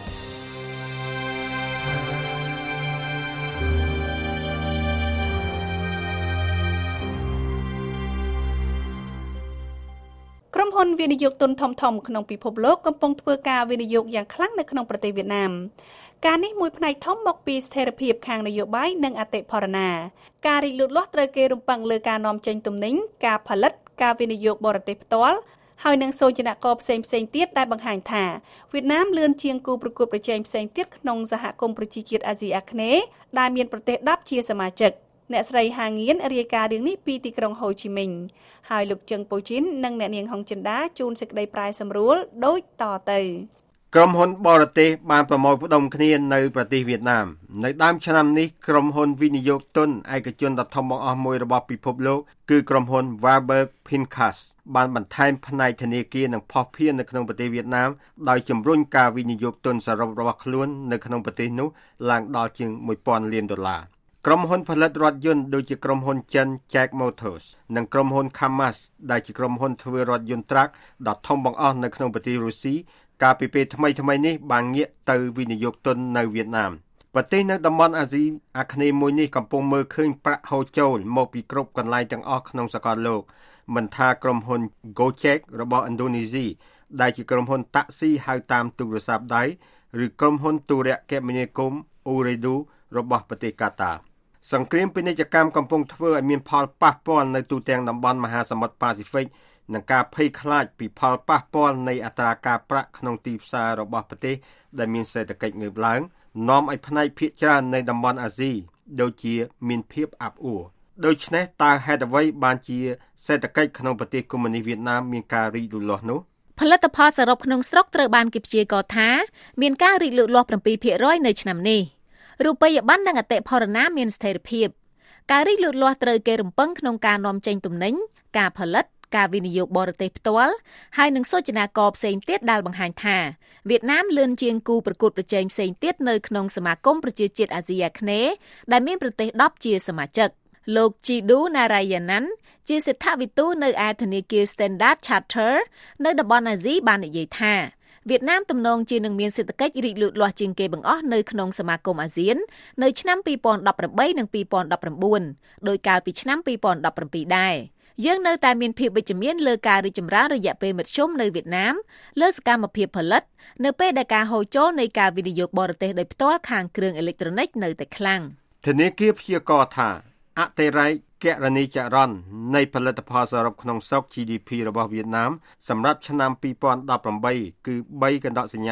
ក្រុមហ៊ុនវិនិយោគទុនធំៗក្នុងពិភពលោកកំពុងធ្វើការវិនិយោគយ៉ាងខ្លាំងនៅក្នុងប្រទេសវៀតណាមការនេះមួយផ្នែកធំមកពីស្ថិរភាពខាងនយោបាយនិងអតិផរណាការរីកលូតលាស់ត្រូវគេរំពឹងលើការនាំចេញទំនិញការផលិតការវិនិយោគបរទេសផ្ទាល់ហើយនឹងសូចនាករផ្សេងទៀតដែលបង្ហាញថាវៀតណាមលឿនជាងគូប្រកួតប្រជែងផ្សេងទៀតក្នុងសហគមន៍ប្រជាជាតិអាស៊ីអាគ្នេយ៍ដែលមានប្រទេស10ជាសមាជិកអ្នកស្រីហាងៀនរាយការណ៍រឿងនេះពីទីក្រុងហូជីមិញហើយលោកជឹងប៉ូជីននិងអ្នកនាងហុងចិនដាជួនសេចក្តីប្រាយសម្រួលដូចតទៅក្រុមហ៊ុនបរទេសបានប្រមូលផ្ដុំគ្នានៅប្រទេសវៀតណាមនៅដើមឆ្នាំនេះក្រុមហ៊ុនវិនិយោគទុនឯកជនដ៏ធំបង្អស់មួយរបស់ពិភពលោកគឺក្រុមហ៊ុន Warburg Pincus បានបន្ថែមផ្នែកធនាគារនិងភស្តុភារនៅក្នុងប្រទេសវៀតណាមដោយជំរុញការវិនិយោគទុនសរុបរបស់ខ្លួននៅក្នុងប្រទេសនោះឡើងដល់ជាង$1000 លានក្រុមហ៊ុនផលិតរថយន្តដូចជាក្រុមហ៊ុនចិន Jack Motors និងក្រុមហ៊ុន Kamaz ដែលជាក្រុមហ៊ុនធ្វើរថយន្តត្រាក់ដ៏ធំបង្អស់នៅក្នុងប្រទេសរុស្ស៊ីកាលពីពេលថ្មីៗនេះបានងាកទៅវិនិយោគទុននៅវៀតណាមប្រទេសនៅតំបន់អាស៊ីអាគ្នេយ៍មួយនេះកំពុងមើលឃើញប្រាក់ហូរចូលមកពីគ្រប់កន្លែងទាំងអស់ក្នុងសកលលោកមិនថាក្រុមហ៊ុន Gojek របស់ឥណ្ឌូនេស៊ីដែលជាក្រុមហ៊ុនតាក់ស៊ីហៅតាមទូរស័ព្ទដៃឬក្រុមហ៊ុនទូរគមនាគមន៍ Ooredoo របស់ប្រទេសកាតាសង្គ្រាមពាណិជ្ជកម្មកំពុងធ្វើឲ្យមានផលប៉ះពាល់នៅទូទាំងតំបន់មហាសមុទ្រប៉ាស៊ីហ្វិកនិងការភ័យខ្លាចពីផលប៉ះពាល់នៃអត្រាការប្រាក់ក្នុងទីផ្សាររបស់ប្រទេសដែលមានសេដ្ឋកិច្ចងើបឡើងនាំឲ្យផ្នែកភាគច្រើននៃតំបន់អាស៊ីដូចជាមានភាពអាប់អួរដូច្នេះតើហេតុអ្វីបានជាសេដ្ឋកិច្ចក្នុងប្រទេសកុម្មុយនីសវៀតណាមមានការរីកលូតលាស់នោះផលិតផលសរុបក្នុងស្រុកត្រូវបានគេព្យាករណ៍ថាមានការរីកលូតលាស់ 7% នៅឆ្នាំនេះរូបិយប័ណ្ណនិងអតិផរណាមានស្ថិរភាពការរីកលូតលាស់ត្រូវគេរំពឹងក្នុងការនាំចេញទំនិញការផលិតការវិនិយោគបរទេសផ្ទាល់ហើយនឹងសូចនាករផ្សេងទៀតដែលបង្ហាញថាវៀតណាមលឿនជាងគូប្រកួតប្រជែងផ្សេងទៀតនៅក្នុងសមាគមប្រជាជាតិអាស៊ីអាគ្នេយ៍ដែលមានប្រទេស10ជាសមាជិកលោកជីឌូណារ៉ាយ៉ាណាន់ជាសេដ្ឋវិទូនៅឯធនាគារ Standard Chartered នៅតំបន់អាស៊ីបាននិយាយថាវៀតណាមទំនងជានឹងមានសេដ្ឋកិច្ចរីកលូតលាស់ជាងគេបង្អស់នៅក្នុងសមាគមអាស៊ាននៅឆ្នាំ2018និង2019ដោយកាលពីឆ្នាំ2017ដែរយើងនៅតែមានភាពវិជ្ជមានលើការរីកចម្រើនរយៈពេលមធ្យមនៅវៀតណាមលើសកម្មភាពផលិតនៅពេលដែលការហូរចូលនៃការវិនិយោគបរទេសដោយផ្ទាល់ខាងគ្រឿងអេឡិចត្រូនិកនៅតែខ្លាំងធនាគារព្យាករណ៍ថាអតិរេកគណនីចរន្តនៃផលិតផលសរុបក្នុងស្រុក GDP របស់វៀតណាមសម្រាប់ឆ្នាំ2018គឺ3កណ្ដកសញ្ញា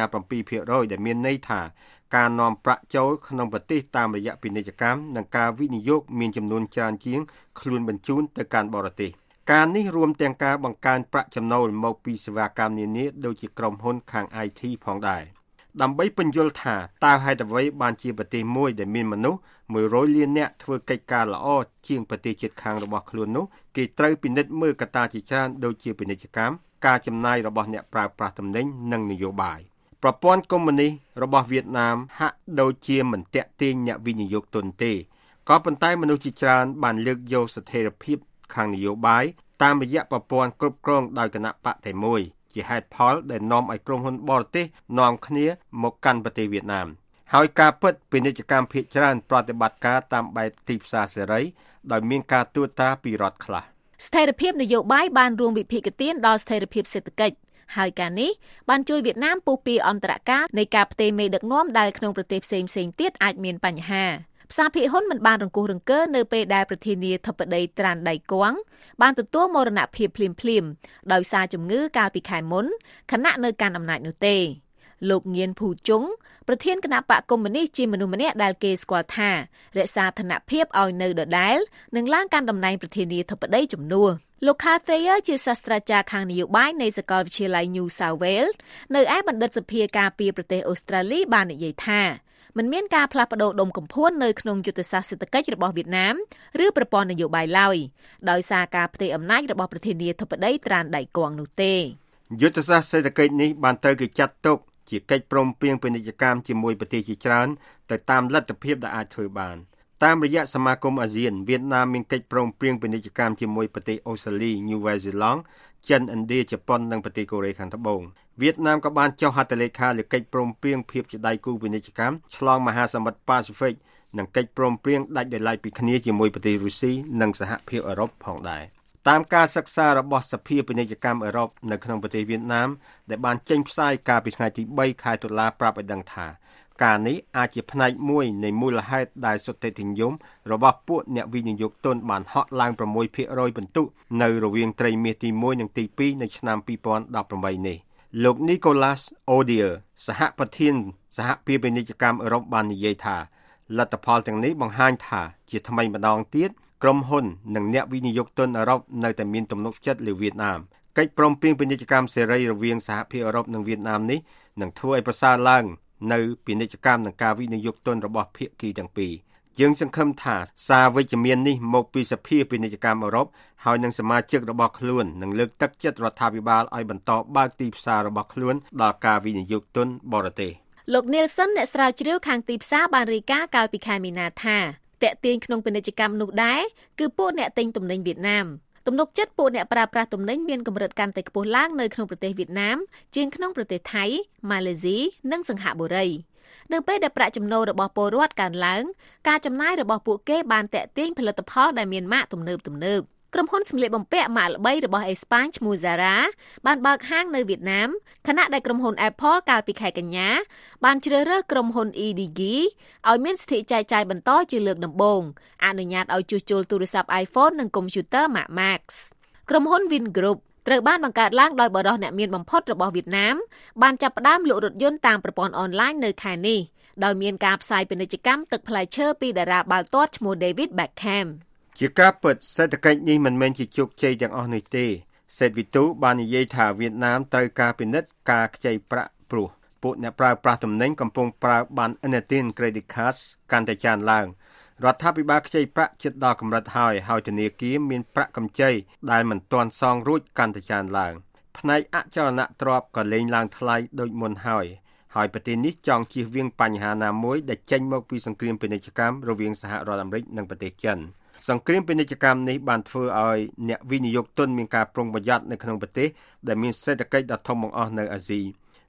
7% ដែលមានន័យថាការនាំប្រាក់ចូលក្នុងប្រទេសតាមរយៈពាណិជ្ជកម្មនិងការវិនិយោគមានចំនួនច្រើនជាងខ្លួនបញ្ជូនទៅកាន់បរទេសការនេះរួមទាំងការបង្កើនប្រាក់ចំណូលមកពីសេវាកម្មនានាដូចជាក្រុមហ៊ុនខាង IT ផងដែរដើម្បីពន្យល់ថាតើហេតុអ្វីបានជាប្រទេសមួយដែលមានមនុស្ស100លាននាក់ធ្វើកិច្ចការល្អជាងប្រទេសជិតខាងរបស់ខ្លួននោះគេត្រូវពិនិត្យមើលកត្តាជាច្រើនដូចជាពាណិជ្ជកម្មការចំណាយរបស់អ្នកប្រើប្រាស់ទំនិញនិងនយោបាយប្រព័ន្ធកុម្មុយនីសរបស់វៀតណាមហាក់ដូចជាមិនទាក់ទាញអ្នកវិនិយោគទុនទេក៏ប៉ុន្តែមនុស្សជាច្រើនបានលើកយកស្ថិរភាពខាងនយោបាយតាមរយៈប្រព័ន្ធគ្រប់គ្រងដោយគណៈបកតែមួយជាហេតុផលដែលនាំឲ្យក្រុមហ៊ុនបរទេសនាំគ្នាមកកាន់ប្រទេសវៀតណាមហើយការពិតពាណិជ្ជកម្មភាគច្រើនប្រតិបត្តិការតាមបែបទីផ្សារសេរីដោយមានការត្រួតត្រាពីរដ្ឋខ្លះស្ថិរភាពនយោបាយបានរួមវិភាគទានដល់ស្ថិរភាពសេដ្ឋកិច្ចហើយការនេះបានជួយវៀតណាមពុះពីអន្តរកាលនៃការផ្ទេរមេដឹកនាំដែលក្នុងប្រទេសផ្សេងៗទៀតអាចមានបញ្ហាផ្សារភាគហ៊ុនមិនបានរង្គោះរង្គើនៅពេលដែលប្រធានាធិបតីត្រានដៃគួងបានទទួលមរណភាពភ្លាមៗដោយសារជំងឺកាលពីខែមុនខណៈនៅកាន់អំណាចនោះទេលោកងៀនភូជុងប្រធានគណៈបកកុម្មុយនីសជាមនុស្សម្នាក់ដែលគេស្គាល់ថារក្សាឋានៈភាពឲ្យនៅដដែលនិងឡើងកាន់តំណែងប្រធានាធិបតីជំនួសលោក Cathayer ជាសាស្ត្រាចារ្យខាងនយោបាយនៃសាកលវិទ្យាល័យ New South Wales នៅឯបណ្ឌិតសភាការពារប្រទេសអូស្ត្រាលីបាននិយាយថាមិនមានការផ្លាស់ប្តូរដុំកំភួននៅក្នុងយុទ្ធសាស្ត្រសេដ្ឋកិច្ចរបស់វៀតណាមឬប្រព័ន្ធនយោបាយឡើយដោយសារការផ្ទេរអំណាចរបស់ប្រធានាធិបតីត្រានដៃគួងនោះទេយុទ្ធសាស្ត្រសេដ្ឋកិច្ចនេះបានត្រូវគេចាត់ទុកជាកិច្ចព្រមព្រៀងពាណិជ្ជកម្មជាមួយប្រទេសជាច្រើនទៅតាមលទ្ធភាពដែលអាចធ្វើបានតាមរយៈសមាគមអាស៊ានវៀតណាមមានកិច្ចព្រមព្រៀងពាណិជ្ជកម្មជាមួយប្រទេសអូស្ត្រាលី New Zealand ចិនឥណ្ឌាជប៉ុននិងប្រទេសកូរ៉េខាងត្បូងវៀតណាមក៏បានចុះហត្ថលេខាលើកិច្ចព្រមព្រៀងភាពជាដៃគូពាណិជ្ជកម្មឆ្លងមហាសមុទ្រប៉ាស៊ីហ្វិកនិងកិច្ចព្រមព្រៀងដាច់ដោយឡែកពីគ្នាជាមួយប្រទេសរុស្ស៊ីនិងសហភាពអឺរ៉ុបផងដែរតាមការសិក្សារបស់សភាពាណិជ្ជកម្មអឺរ៉ុបនៅក្នុងប្រទេសវៀតណាមដែលបានចេញផ្សាយកាលពីថ្ងៃទី3ខែតុលាប្រាប់ឲ្យដឹងថាការនេះអាចជាផ្នែកមួយនៃមូលហេតុដែលសុទ្ធិធិនិយមរបស់ពួកអ្នកវិនិយោគទុនបានហក់ឡើង 6% ពិន្ទុនៅរវាងត្រីមាសទី1និងទី2នៅឆ្នាំ2018នេះលោក Nicholas Odier សហប្រធានសហភាពពាណិជ្ជកម្មអឺរ៉ុបបាននិយាយថាលទ្ធផលទាំងនេះបង្ហាញថាជាថ្មីម្ដងទៀតក្រុមហ៊ុននិងអ្នកវិនិយោគទុនអឺរ៉ុបនៅតែមានទំនុកចិត្តលើវៀតណាមកិច្ចព្រមព្រៀងពាណិជ្ជកម្មសេរីរវាងសហភាពអឺរ៉ុបនិងវៀតណាមនេះនឹងធ្វើឲ្យប្រសើរឡើងនៅពាណិជ្ជកម្មនិងការវិនិយោគទុនរបស់ភាគីទាំងពីរយើងសង្ឃឹមថាសារវិជ្ជមាននេះមកពីសភាពាណិជ្ជកម្មអឺរ៉ុបហើយនឹងសមាជិករបស់ខ្លួននឹងលើកទឹកចិត្តរដ្ឋាភិបាលឲ្យបន្តបើកទីផ្សាររបស់ខ្លួនដល់ការវិនិយោគទុនបរទេសលោក Nielsen អ្នកស្រាវជ្រាវខាងទីផ្សារបានរាយការណ៍កាលពីខែមីនាថាតាក់ទាញក្នុងពាណិជ្ជកម្មនោះដែរគឺពួកអ្នកទិញទំនិញវៀតណាមទំនុកចិត្តពួកអ្នកប្រើប្រាស់ទំនិញមានកម្រិតកាន់តែខ្ពស់ឡើងនៅក្នុងប្រទេសវៀតណាមជាងក្នុងប្រទេសថៃម៉ាឡេស៊ីនិងសិង្ហបុរីនៅពេលដែលប្រាក់ចំណូលរបស់ពលរដ្ឋកើនឡើងការចំណាយរបស់ពួកគេបានតាក់ទាញផលិតផលដែលមានម៉ាកទំនើបក្រុមហ៊ុនសម្លៀកបំពាក់ម៉ាកល្បីរបស់អេស្ប៉ាញឈ្មោះ Zara បានបើកហាងនៅវៀតណាមខណៈដែលក្រុមហ៊ុន Apple កាលពីខែកញ្ញាបានជ្រើសរើសក្រុមហ៊ុន EDG ឲ្យមានសិទ្ធិចែកចាយបន្តជាលើកដំបូងអនុញ្ញាតឲ្យជួសជុលទូរស័ព្ទ iPhone និងកុំព្យូទ័រ Mac Max ក្រុមហ៊ុន Vingroup ត្រូវបានបង្កើតឡើងដោយបរិសុទ្ធអ្នកមានបំផុតរបស់វៀតណាមបានចាប់ផ្ដើមលក់រថយន្តតាមប្រព័ន្ធអនឡាញនៅខែនេះដោយមានការផ្សាយពាណិជ្ជកម្មទឹកផ្លែឈើពីតារាបាល់ទាត់ឈ្មោះ David Beckham ជាការពិតសេដ្ឋកិច្ចនេះមិនមែនជាជោគជ័យទាំងអស់នេះទេសេដ្ឋវិទូបាននិយាយថាវៀតណាមត្រូវការពិនិត្យការខ្ចីប្រាក់ព្រោះពួកអ្នកប្រើប្រាស់ទំនិញកំពុងប្រើបានឥណទាន Credit Cards កាន់តែច្រើនឡើងរដ្ឋាភិបាលខ្ចីប្រាក់ជិតដល់កម្រិតហើយធនាគារមានប្រាក់កម្ចីដែលមិនទាន់សងរួចកាន់តែច្រើនឡើងផ្នែកអចលនទ្រព្យក៏លែងឡើងថ្លៃដូចមុនហើយប្រទេសនេះចង់ជៀសវាងបញ្ហាណាមួយដែលចេញមកពីសង្គ្រាមពាណិជ្ជកម្មរវាងសហរដ្ឋអាមេរិកនិងប្រទេសចិនសង្គ្រាមពាណិជ្ជកម្មនេះបានធ្វើឲ្យអ្នកវិនិយោគទុនមានការប្រុងប្រយ័ត្ននៅក្នុងប្រទេសដែលមានសេដ្ឋកិច្ចដ៏ធំបង្អស់នៅអាស៊ី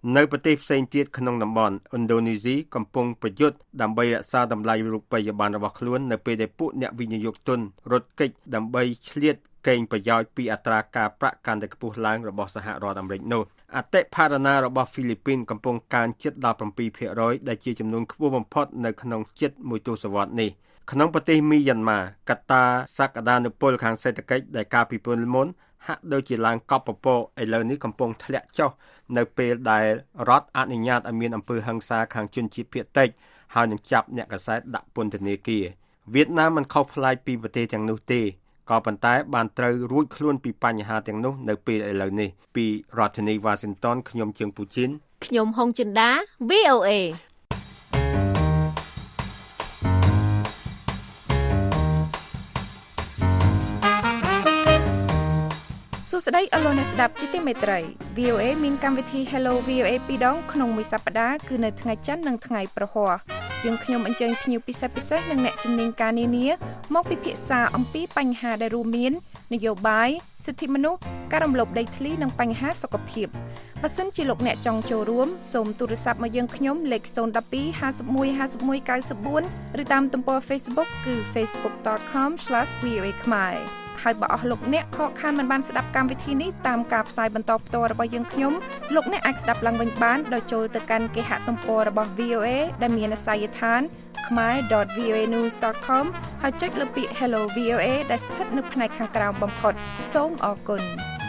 នៅប្រទេសផ្សេងទៀតក្នុងតំបន់ឥណ្ឌូនេស៊ីកំពុងប្រយុទ្ធដើម្បីរក្សាតម្លៃរូបិយប័ណ្ណរបស់ខ្លួននៅពេលដែលពួកអ្នកវិនិយោគទុនរត់គេចដើម្បីឆ្លៀតកេងប្រយោជន៍ពីអត្រាការប្រាក់កាន់តែខ្ពស់ឡើងរបស់សហរដ្ឋអាមេរិកនោះអតិផរណារបស់ហ្វីលីពីនកំពុងកើនជិតដល់ 7% ដែលជាចំនួនខ្ពស់បំផុតនៅក្នុងជិតមួយទសវត្សរ៍នេះក្នុងប្រទេសមីយ៉ាន់ម៉ាកត្តាសក្តានុពលខាងសេដ្ឋកិច្ចដែលកាលពីពេលមុនហាក់ដូចជាឡើងកប់ពពកឥឡូវនេះកំពុងធ្លាក់ចុះនៅពេលដែលរដ្ឋអនុញ្ញាតឲ្យមានអំពើហិង្សាខាងជនជាតិភាគតិចហើយនឹងចាប់អ្នកកាសែតដាក់ពន្ធនាគារវៀតណាមមិនខុសប្លែកពីប្រទេសទាំងនោះទេក៏ប៉ុន្តែបានត្រូវរួចខ្លួនពីបញ្ហាទាំងនោះនៅពេលឥឡូវនេះពីរដ្ឋធានី Washington ខ្ញុំជើងពូជីនខ្ញុំហុងចិន្តា VOA សួស្តីអស់លោកអ្នកស្ដាប់ជាទីមេត្រី VOA មានកម្មវិធី Hello VOA ពីរដងក្នុងមួយសប្តាហ៍គឺនៅថ្ងៃច័ន្ទនិងថ្ងៃប្រហ័សយើងខ្ញុំអញ្ជើញភ្ញៀវពិសេសនិងអ្នកជំនាញការនានាមកពិភាក្សាអំពីបញ្ហាដែលរួមមាននយោបាយសិទ្ធិមនុស្សការរំលោភដីធ្លីនិងបញ្ហាសុខភាពបើសិនជាលោកអ្នកចង់ចូលរួមសូមទូរស័ព្ទមកយើងខ្ញុំលេខ012 51 51 94ឬតាមទំព័រ Facebook គឺ facebook.com/voa khmerហើយបើអស់លោកអ្នកខកខានមិនបានស្ដាប់កម្មវិធីនេះតាមការផ្សាយបន្តផ្ទាល់របស់យើងខ្ញុំលោកអ្នកអាចស្ដាប់ឡើងវិញបានដោយចូលទៅកាន់គេហទំព័ររបស់ VOA ដែលមានអាសយដ្ឋាន khmer.voanews.com ហើយចុចលើពាក្យ Hello VOA ដែលស្ថិតនៅផ្នែកខាងក្រោមបំផុតសូមអរគុណ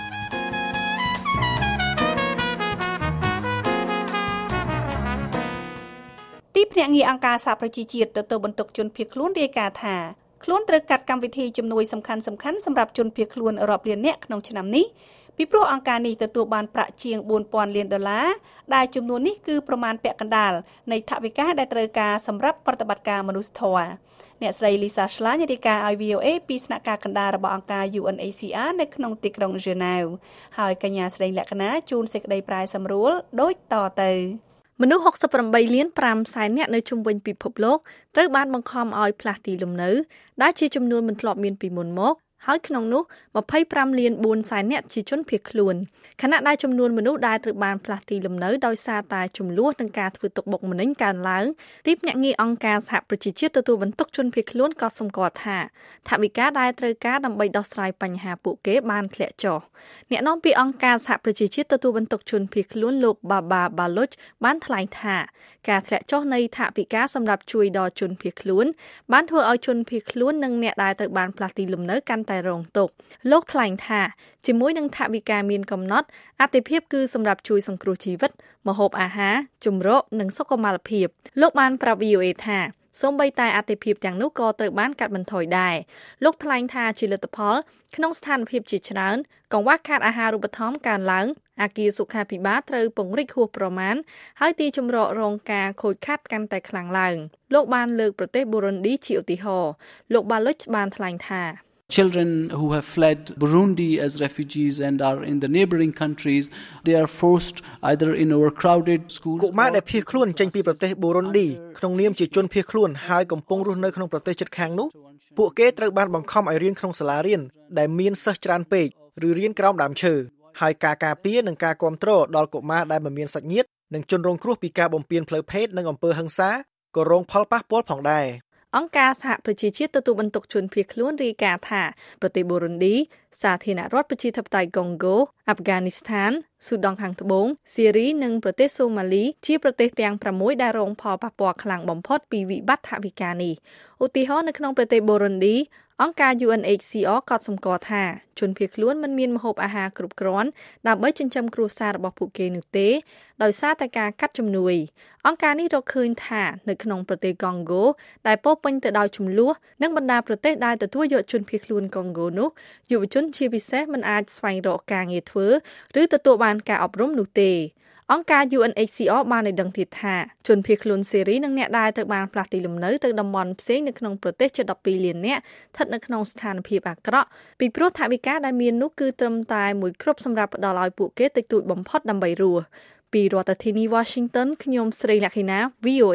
ទីភ្នាក់ងារអង្គការសហប្រជាជាតិទទួលបន្ទុកជនភៀសខ្លួនរាយការណ៍ថាខ្លួនត្រូវកាត់កម្មវិធីជំនួយសំខាន់ៗសម្រាប់ជនភៀសខ្លួនរាប់លាននាក់ក្នុងឆ្នាំនេះពីព្រោះអង្គការនេះទទួលបានប្រាក់ជាង$4,000 លានដែលចំនួននេះគឺប្រមាណពាក់កណ្ដាលនៃថវិកាដែលត្រូវការសម្រាប់ប្រតិបត្តិការមនុស្សធម៌អ្នកស្រី Lisa Schlein រាយការណ៍ឲ្យ VOA ពីស្នាក់ការកណ្ដាលរបស់អង្គការ UNHCR នៅក្នុងទីក្រុង Geneva ហើយកញ្ញាស្រីលក្ខណាជួនសេចក្តីប្រាយសម្រួលដូចតទៅមនុស្ស68.5 លាននាក់នៅជុំវិញពិភពលោកត្រូវបានបង្ខំឲ្យផ្លាស់ទីលំនៅដែលជាចំនួនមិនធ្លាប់មានពីមុនមកហើយក្នុងនោះ25.4 លាននាក់ជាជនភៀសខ្លួនខណៈដែលចំនួនមនុស្សដែលត្រូវបានផ្លាស់ទីលំនៅដោយសារតែចំនួននិងការធ្វើទុកបុកម្នេញកើនឡើងទីភ្នាក់ងារអង្គការសហប្រជាជាតិទទួលបន្ទុកជនភៀសខ្លួនក៏សម្គាល់ថាថវិកាដែលត្រូវការដើម្បីដោះស្រាយបញ្ហាពួកគេបានធ្លាក់ចុះអ្នកនាំពាក្យអង្គការសហប្រជាជាតិទទួលបន្ទុកជនភៀសខ្លួនលោក Baba Baloch បានថ្លែងថាការធ្លាក់ចុះនៃថវិកាសម្រាប់ជួយដល់ជនភៀសខ្លួនបានធ្វើឲ្យជនភៀសខ្លួននិងអ្នកដែលត្រូវបានផ្លាស់ទីលំនៅកាន់តែរងទុក្ខលោកថ្លែងថាជាមួយនឹងថវិកាមានកំណត់អាទិភាពគឺសម្រាប់ជួយសង្គ្រោះជីវិតម្ហូបអាហារជម្រកនិងសុខុមាលភាពលោកបានប្រាប់ VOA ថាសូម្បីតែអាទិភាពទាំងនោះក៏ត្រូវបានកាត់បន្ថយដែរលោកថ្លែងថាជាលទ្ធផលក្នុងស្ថានភាពជាច្រើនកង្វះខាតអាហារូបត្ថម្ភកើនឡើងអគារសុខាភិបាលត្រូវពង្រីកហួសប្រមាណហើយទីជម្រករងការខូចខាតកាន់តែខ្លាំងឡើងលោកបានលើកប្រទេសប៊ូរុនឌីជាឧទាហរណ៍លោក Baloch បានថ្លែងថា Children who have fled Burundi as refugees and are in the neighboring countries, they are forced either in overcrowded schools. កុមារដែលភៀសខ្លួនចេញពីប្រទេសប៊ូរុនឌីក្នុងនាមជាជនភៀសខ្លួនហើយកំពុងរស់នៅក្នុងប្រទេសជិតខាងនោះពួកគេត្រូវបានបង្ខំឲ្យរៀនក្នុងសាលារៀនដែលមានសិស្សច្រើនពេកឬរៀនក្រោមដើមឈើហើយការការពារនិងការគាំទ្រដល់កុមារដែលមិនមានសាច់ញាតិនិងជនរងគ្រោះពីការបំពានផ្លូវភេទនិងអំពើហិង្សាក៏រងផលប៉ះពាល់ផងដែរអង្គការសហប្រជាជាតិទទួលបន្ទុកជនភៀសខ្លួនរាយការណ៍ថាប្រទេសប៊ូរុនឌីសាធារណរដ្ឋប្រជាធិបតេយ្យកុងហ្គោអាហ្វហ្គានីស្ថានស៊ូដង់ខាងត្បូងស៊ីរីនិងប្រទេសសូម៉ាលីជាប្រទេសទាំង6ដែលរងផលប៉ះពាល់ខ្លាំងបំផុតពីវិបត្តិថវិកានេះឧទាហរណ៍នៅក្នុងប្រទេសប៊ូរុនឌីអង្គការ UNHCR ក៏សម្គាល់ថាជនភៀសខ្លួនមិនមានម្ហូបអាហារគ្រប់គ្រាន់ដើម្បីចិញ្ចឹមគ្រួសាររបស់ពួកគេនោះទេដោយសារតែការកាត់ជំនួយអង្គការនេះរកឃើញថានៅក្នុងប្រទេសកុងហ្គោដែលពោរពេញទៅដោយជម្លោះនិងបណ្ដាប្រទេសដែលទទួលយកជនភៀសខ្លួនកុងហ្គោនោះយុវជនជាពិសេសមិនអាចស្វែងរកការងារធ្វើឬទទួលបានការអប់រំនោះទេអង្គការ UNHCR បានឲ្យដឹងទៀតថាជនភៀសខ្លួនសេរីនិងអ្នកដែលត្រូវបានផ្លាស់ទីលំនៅទៅតំបន់ផ្សេងនៅក្នុងប្រទេសជិត12 លាននាក់ស្ថិតនៅក្នុងស្ថានភាពអាក្រក់ពីព្រោះថវិកាដែលមាននោះគឺត្រឹមតែមួយគ្រាប់សម្រាប់ផ្ដល់ឲ្យពួកគេតិចតួចបំផុតដើម្បីរស់ពីរដ្ឋធានី Washington ខ្ញុំស្រីលក្ខិណា VOA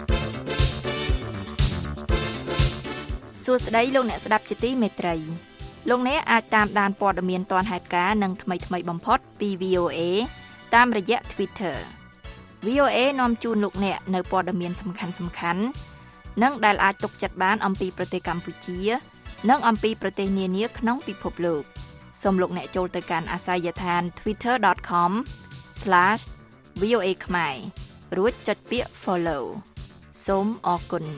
សួស្តីលោកអ្នកស្ដាប់ជាទីមេត្រីលោកអ្នកអាចតាមដានព័ត៌មានទាន់ហេតុការណ៍និងថ្មីៗបំផុតពី VOA តាមរយៈ Twitter VOA នាំជូនលោកអ្នកនៅព័ត៌មានសំខាន់ៗនិងដែលអាចទុកចិត្តបានអំពីប្រទេសកម្ពុជានិងអំពីប្រទេសនានាក្នុងពិភពលោកសូមលោកអ្នកចូលទៅកាន់អាសយដ្ឋាន twitter.com/VOA ខ្មែររួចចុចពាក្យ follow សូមអរគុណ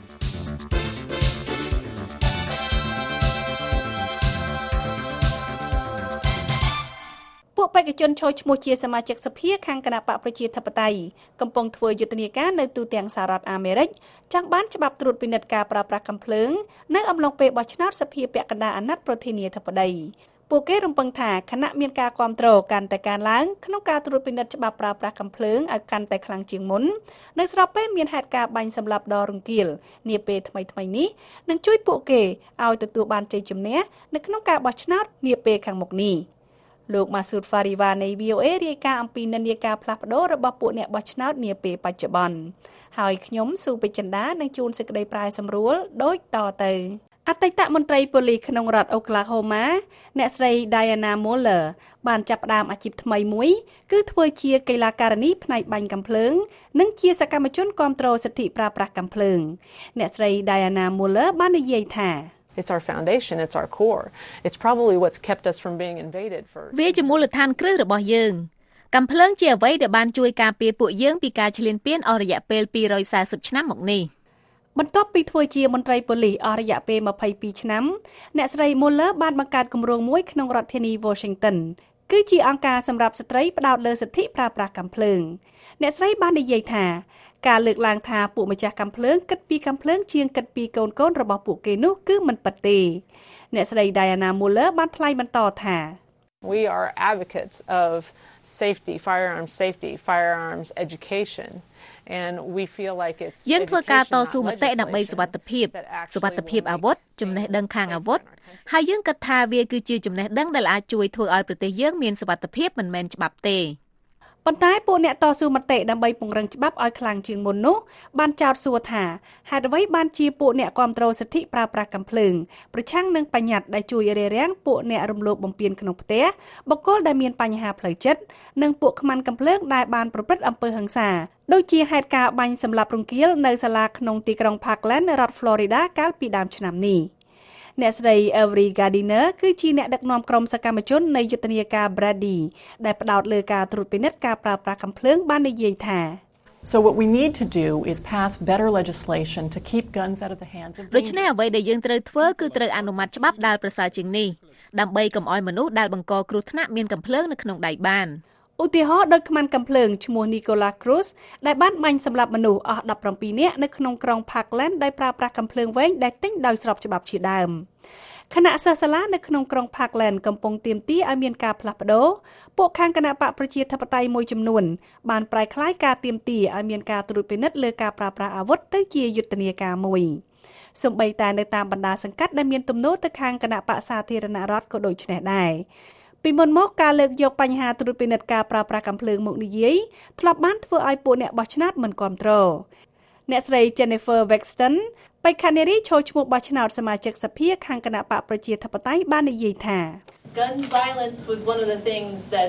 ពួកបេក្ខជនចូលឈ្មោះជាសមាជិកសភាខាងគណៈបកប្រជាធិបតេយ្យកំពុងធ្វើយុទ្ធនាការនៅទូទាំងសហរដ្ឋអាមេរិកចង់បានច្បាប់ត្រួតពិនិត្យការប្រើប្រាស់កាំភ្លើងនៅអំឡុងពេលបោះឆ្នោតសភាពាក់កណ្ដាលអាណត្តិប្រធានាធិបតីពួកគេរំពឹងថាគណៈមានការគាំទ្រកាន់តែកើនឡើងក្នុងការត្រួតពិនិត្យច្បាប់ប្រើប្រាស់កាំភ្លើងឲ្យកាន់តែខ្លាំងជាងមុននៅស្របពេលមានហេតុការណ៍បាញ់សម្លាប់ដ៏រង្គាលនាពេលថ្មីៗនេះនឹងជួយពួកគេឲ្យទទួលបានជ័យជំនះនៅក្នុងការបោះឆ្នោតនាពេលខាងមុខនេះលោកម៉ាស៊ូត ហ្វារីវ៉ានៃ VOA រាយការណ៍អំពីនិន្នាការផ្លាស់ប្ដូររបស់ពួកអ្នកបោះឆ្នោតនាពេលបច្ចុប្បន្នហើយខ្ញុំស៊ូពេជ្រចិន្តានឹងជួនសេចក្តីប្រាយសម្រួលដូចតទៅអតីតមន្ត្រីប៉ូលីសក្នុងរដ្ឋអូក្លាហូម៉ាអ្នកស្រី Diana Muller បានចាប់ផ្ដើមអាជីពថ្មីមួយគឺធ្វើជាកីឡាការិនីផ្នែកបាញ់កាំភ្លើងនិងជាសកម្មជនគាំទ្រសិទ្ធិប្រើប្រាស់កាំភ្លើងអ្នកស្រី Diana Muller បាននិយាយថា It's our foundation, it's our core. It's probably what's kept us from being invaded for. វាជាមូលដ្ឋានគ្រឹះរបស់យើងកាំភ្លើងជាអ្វីដែលបានជួយការពារពួកយើងពីការឈ្លានពានអស់រយៈពេល240ឆ្នាំមកនេះបន្ទាប់ពីធ្វើជាមន្ត្រីប៉ូលីសអស់រយៈពេល22ឆ្នាំអ្នកស្រី Muller បានបង្កើតគម្រោងមួយក្នុងរដ្ឋធានី Washington គឺជាអង្គការសម្រាប់ស្ត្រីផ្ដោតលើសិទ្ធិប្រើប្រាស់កាំភ្លើងអ្នកស្រីបាននិយាយថាការលើកឡើងថាពួកម្ចាស់កាំភ្លើងគិតពីកាំភ្លើងជាងគិតពីកូនៗរបស់ពួកគេនោះគឺមិនពិតទេអ្នកស្រី Diana Muller បានថ្លែងបន្តថា We are advocates of firearms education and we feel like it's យើងធ្វើការតស៊ូមតិដើម្បីសុវត្ថិភាពអាវុធចំណេះដឹងខាងអាវុធហើយយើងគិតថាវាគឺជាចំណេះដឹងដែលអាចជួយធ្វើឲ្យប្រទេសយើងមានសុវត្ថិភាពមិនមែនច្បាប់ទេប៉ុន្តែពួកអ្នកតស៊ូមតិដើម្បីពង្រឹងច្បាប់ឲ្យខ្លាំងជាងមុននោះបានចោទសួរថាហេតុអ្វីបានជាពួកអ្នកគាំទ្រសិទ្ធិប្រើប្រាស់កាំភ្លើងប្រឆាំងនឹងបញ្ញត្តិដែលជួយរារាំងពួកអ្នករំលោភបំពានក្នុងផ្ទះបុគ្គលដែលមានបញ្ហាផ្លូវចិត្តនិងពួកខ្មាន់កាំភ្លើងដែលបានប្រព្រឹត្តអំពើហិង្សាដូចជាហេតុការណ៍បាញ់សម្លាប់រង្គាលនៅសាលាក្នុងទីក្រុង Parkland រដ្ឋ Florida កាលពីដើមឆ្នាំនេះអ្នកស្រី Avery Gardiner គឺជាអ្នកដឹកនាំក្រុមសកម្មជននៃយុទ្ធនាការ Brady ដែលផ្ដោតលើការត្រួតពិនិត្យការប្រើប្រាស់កាំភ្លើងបាននិយាយថា So what we need to do is pass better legislation to keep guns out of the hands of ដូច្នេះអ្វីដែលយើងត្រូវធ្វើគឺត្រូវអនុម័តច្បាប់ដែលប្រសើរជាងនេះដើម្បីកុំឲ្យមនុស្សដែលបង្កគ្រោះថ្នាក់មានកាំភ្លើងនៅក្នុងដៃបានឧទាហរណ៍ដោយខ្មាន់កាំភ្លើងឈ្មោះ Nicholas Cruz ដែលបានបាញ់សម្លាប់មនុស្សអស់17នាក់នៅក្នុងក្រុង Parkland ដោយប្រើប្រាស់កាំភ្លើងវែងដែលទិញដោយស្របច្បាប់ជាដើមគណៈសិស្សសាលានៅក្នុងក្រុង Parkland កំពុងទាមទារឲ្យមានការផ្លាស់ប្ដូរពួកខាងគណៈបកប្រជាធិបតេយ្យមួយចំនួនបានប្រែក្លាយការទាមទារឲ្យមានការត្រួតពិនិត្យលើការប្រើប្រាស់អាវុធទៅជាយុទ្ធនាការមួយសូម្បីតែនៅតាមបណ្ដាសង្កាត់ដែលមានទំនោរទៅខាងគណៈបកសាធារណរដ្ឋក៏ដូចនេះដែរពីមុនមកការលើកយកបញ្ហាត្រួតពិនិត្យការប្រើប្រាស់កាំភ្លើងមកនិយាយធ្លាប់បានធ្វើឲ្យពួកអ្នកបោះឆ្នោតមិនគាំទ្រអ្នកស្រី Jennifer Wexton បេក្ខនារីចូលឈ្មោះបោះឆ្នោតសមាជិកសភាខាងគណៈបកប្រជាធិបតេយ្យបាននិយាយថា Gun violence was one of the things that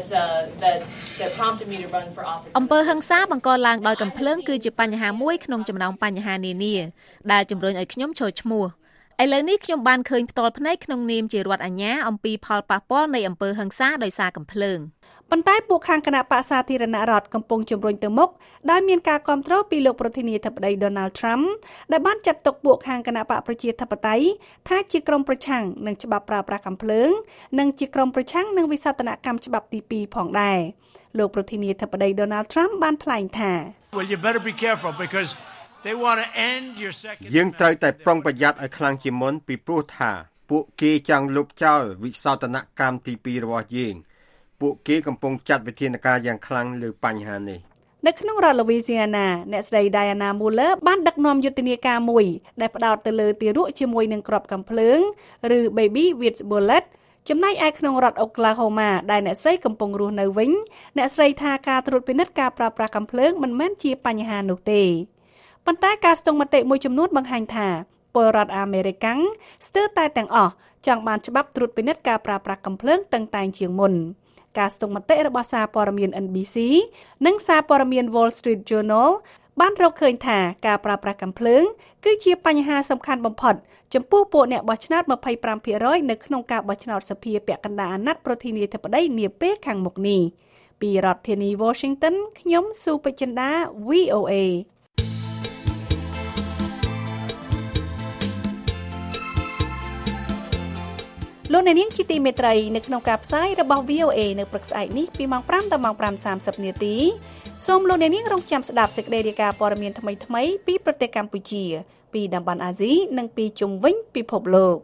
prompted me to run for office. អំពើហិង្សាបង្កឡើងដោយកាំភ្លើងគឺជាបញ្ហាមួយក្នុងចំណោមបញ្ហានានាដែលជំរុញឲ្យខ្ញុំចូលឈ្មោះឥឡូវនេះខ្ញុំបានឃើញផ្ទាល់ភ្នែកក្នុងនាមជារដ្ឋអាជ្ញាអំពីផលប៉ះពាល់នៃអំពើហិង្សាដោយសារកាំភ្លើងប៉ុន្តែពួកខាងគណៈបកសាធារណរដ្ឋកំពុងជំរុញទៅមុខដោយមានការគាំទ្រពីលោកប្រធានាធិបតី Donald Trump ដែលបានចាត់ទុកពួកខាងគណៈបកប្រជាធិបតេយ្យថាជាក្រុមប្រឆាំងនឹងច្បាប់ប្រើប្រាស់កាំភ្លើងនិងជាក្រុមប្រឆាំងនឹងវិសោធនកម្មច្បាប់ទី2ផងដែរលោកប្រធានាធិបតី Donald Trump បានថ្លែងថា Well, you better be careful because they want to end your second យើងត្រូវតែប្រុងប្រយ័ត្នឲ្យខ្លាំងជាមុនពីព្រោះថាពួកគេចង់លុបចោលវិសោធនកម្មទី2របស់យើងពួកគេកំពុងចាត់វិធានការយ៉ាងខ្លាំងលើបញ្ហានេះនៅក្នុងរដ្ឋ Louisiana អ្នកស្រី Diana Muller បានដឹកនាំយុទ្ធនាការមួយដែលផ្ដោតទៅលើទារកជាមួយនឹងគ្រាប់កាំភ្លើងឬ Baby with Bullet ចំណែកឯក្នុងរដ្ឋ Oklahoma ដែលអ្នកស្រីកំពុងរស់នៅវិញអ្នកស្រីថាការត្រួតពិនិត្យការប្រើប្រាស់កាំភ្លើងមិនមែនជាបញ្ហានោះទេប៉ុន្តែការស្ទង់មតិមួយចំនួនបង្ហាញថាពលរដ្ឋអាមេរិកស្ទើរតែទាំងអស់ចង់បានច្បាប់ត្រួតពិនិត្យការប្រើប្រាស់កាំភ្លើងតឹងតែងជាងមុនការស្ទង់មតិរបស់សារព័ត៌មាន NBC និងសារព័ត៌មាន Wall Street Journal បានរកឃើញថាការប្រើប្រាស់កាំភ្លើងគឺជាបញ្ហាសំខាន់បំផុតចំពោះពួកអ្នកបោះឆ្នោត 25% នៅក្នុងការបោះឆ្នោតសភាពាក់កណ្ដាលអាណត្តិប្រធានាធិបតីនាពេលខាងមុខនេះពីរដ្ឋធានី Washington ខ្ញុំស៊ូពេជ្រចិន្តា VOAលោកអ្នកនាងជាទីមេត្រីនៅក្នុងការផ្សាយរបស់ VOA នៅព្រឹកស្អែកនេះពីម៉ោង 5 ដល់ម៉ោង 5:30 នាទីសូមលោកអ្នកនាងរងចាំស្ដាប់សេចក្តីរាយការណ៍ព័ត៌មានថ្មីៗពីប្រទេសកម្ពុជាពីតំបន់អាស៊ីនិងពីជុំវិញពិភពលោក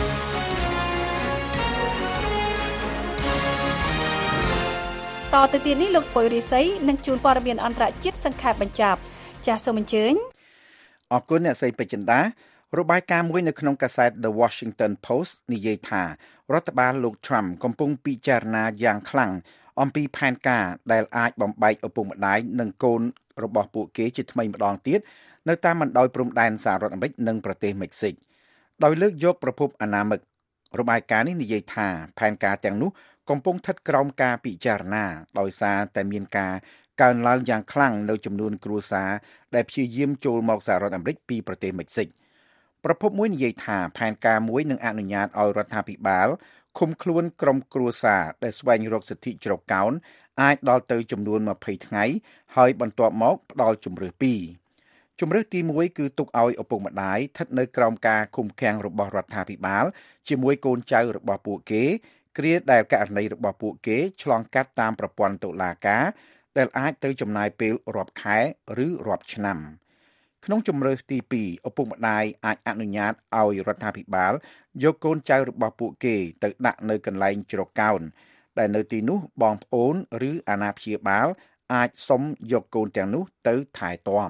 តទៅទៀតនេះលោកពុយរិស័យនឹងជួនព័ត៌មានអន្តរជាតិសង្ខេបបញ្ចប់ចាសសូមអញ្ជើញអរគុណអ្នកស្រីពេជ្រចិន្តារបាយការណ៍មួយនៅក្នុងកាសែត The Washington Post និយាយថារដ្ឋបាលលោក Trump កំពុងពិចារណាយ៉ាងខ្លាំងអំពីផែនការដែលអាចបំបែកឪពុកម្ដាយនិងកូនរបស់ពួកគេជាថ្មីម្ដងទៀតនៅតាមបណ្ដោយព្រំដែនសហរដ្ឋអាមេរិកនិងប្រទេសមិចស៊ិកដោយលើកយកប្រភពអនាមិករបាយការណ៍នេះនិយាយថាផែនការទាំងនោះកំពុងស្ថិតក្រោមការពិចារណាដោយសារតែមានការកើនឡើងយ៉ាងខ្លាំងនៅចំនួនគ្រួសារដែលព្យាយាមចូលមកសហរដ្ឋអាមេរិកពីប្រទេសមិចស៊ិកប្រភពមួយនិយាយថាផែនការមួយនឹងអនុញ្ញាតឲ្យរដ្ឋាភិបាលឃុំខ្លួនក្រុមគ្រួសារដែលស្វែងរកសិទ្ធិជ្រកកោនអាចដល់ទៅចំនួន20ថ្ងៃហើយបន្ទាប់មកផ្ដល់ជម្រើស2ជម្រើសទី1គឺទុកឲ្យឪពុកម្ដាយស្ថិតនៅក្រោមការឃុំឃាំងរបស់រដ្ឋាភិបាលជាមួយកូនចៅរបស់ពួកគេគ្រាដែលករណីរបស់ពួកគេឆ្លងកាត់តាមប្រព័ន្ធតុលាការដែលអាចត្រូវចំណាយពេលរាប់ខែឬរាប់ឆ្នាំក្នុងជម្រើសទី2ឪពុកម្ដាយអាចអនុញ្ញាតឲ្យរដ្ឋាភិបាលយកកូនចៅរបស់ពួកគេទៅដាក់នៅកន្លែងជ្រកកោនដែលនៅទីនោះបងប្អូនឬអាណាព្យាបាលអាចសុំយកកូនទាំងនោះទៅថែទាំ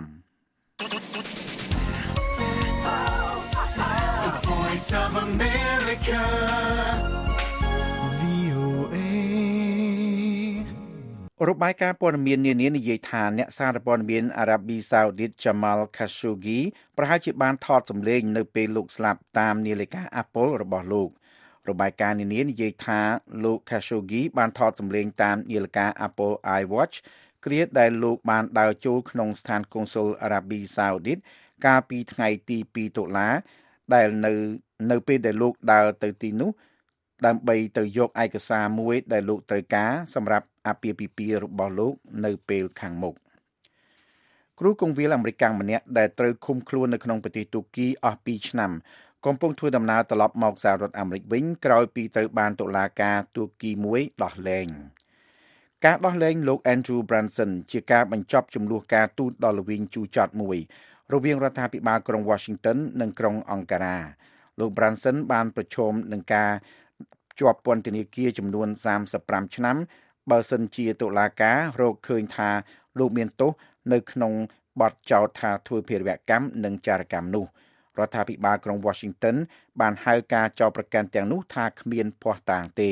របាយការណ៍ព័ត៌មាននានានិយាយថាអ្នកសារព័ត៌មានអារ៉ាប៊ីសាអូឌីត Jamal Khashoggi ប្រហែលជាបានថតសម្លេងនៅពេលលោកស្លាប់តាមនាឡិកា Apple របស់លោករបាយការណ៍នានានិយាយថាលោក Khashoggi បានថតសម្លេងតាមនាឡិកា Apple iWatch គ្រាដែលលោកបានដើរចូលក្នុងស្ថានកុងស៊ុលអារ៉ាប៊ីសាអូឌីតកាលពីថ្ងៃទី2តុលាដែលនៅពេលដែលលោកដើរទៅទីនោះដើម្បីទៅយកឯកសារមួយដែលលោកត្រូវការសម្រាប់អាពាហ៍ពិពាហ៍របស់លោកនៅពេលខាងមុខគ្រូគង្វាលអាមេរិកម្នាក់ដែលត្រូវឃុំខ្លួននៅក្នុងប្រទេសទូគីអស់2ឆ្នាំកំពុងធ្វើដំណើរត្រឡប់មកសហរដ្ឋអាមេរិកវិញក្រោយពីត្រូវបានតុលាការទូគីមួយដោះលែងការដោះលែងលោក Andrew Branson ជាការបញ្ចប់ចំនួនការទូតដ៏ល្វីងជូរចត់មួយរវាងរដ្ឋាភិបាលក្រុង Washington និងក្រុងអង្ការ៉ាលោក Branson បានប្រឈមនឹងការជាប់ពន្ធនាគារចំនួន35ឆ្នាំបើសិនជាតុលាការរកឃើញថាលោកមានទោសនៅក្នុងបទចោទថាធ្វើភេរវកម្មនិងចារកម្មនោះរដ្ឋាភិបាលក្រុង Washington បានហៅការចោទប្រកាន់ទាំងនោះថាគ្មានភស្តុតាងទេ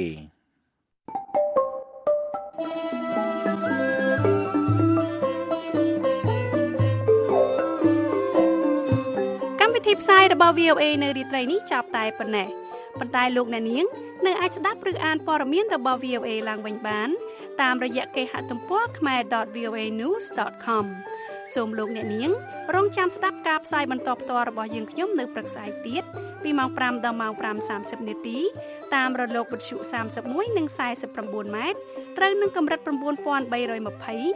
កម្មវិធីផ្សាយរបស់ VOA នៅរាត្រីនេះចាប់តែប៉ុណ្ណេះប៉ុន្តែលោកអ្នកនាងនៅអាចស្ដាប់ឬអានព័ត៌មានរបស់ VOA ឡើងវិញបានតាមរយៈគេហទំព័រ khmer.voanews.com សូមលោកអ្នកនាងរងចាំស្ដាប់ការផ្សាយបន្តផ្ទាល់របស់យើងខ្ញុំនៅព្រឹកស្អែកទៀតពីម៉ោង 5 ដល់ម៉ោង 5:30 នាទីតាមរលកវិទ្យុ31និង49ម៉ែត្រត្រូវនឹងកម្រិត 9320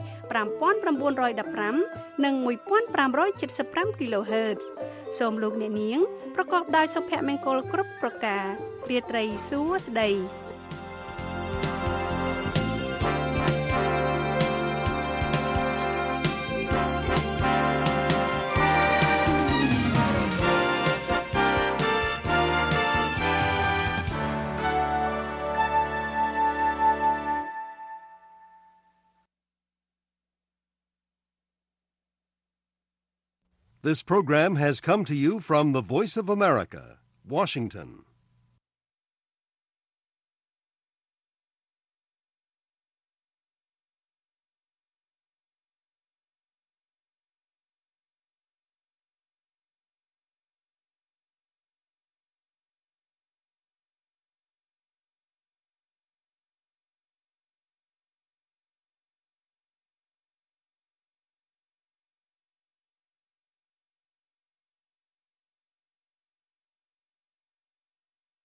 5915 និង 1575 kHz សូមលោកអ្នកនាងប្រកបដោយសុភមង្គលគ្រប់ប្រការរាត្រីសួស្តី This program has come to you from the Voice of America, Washington.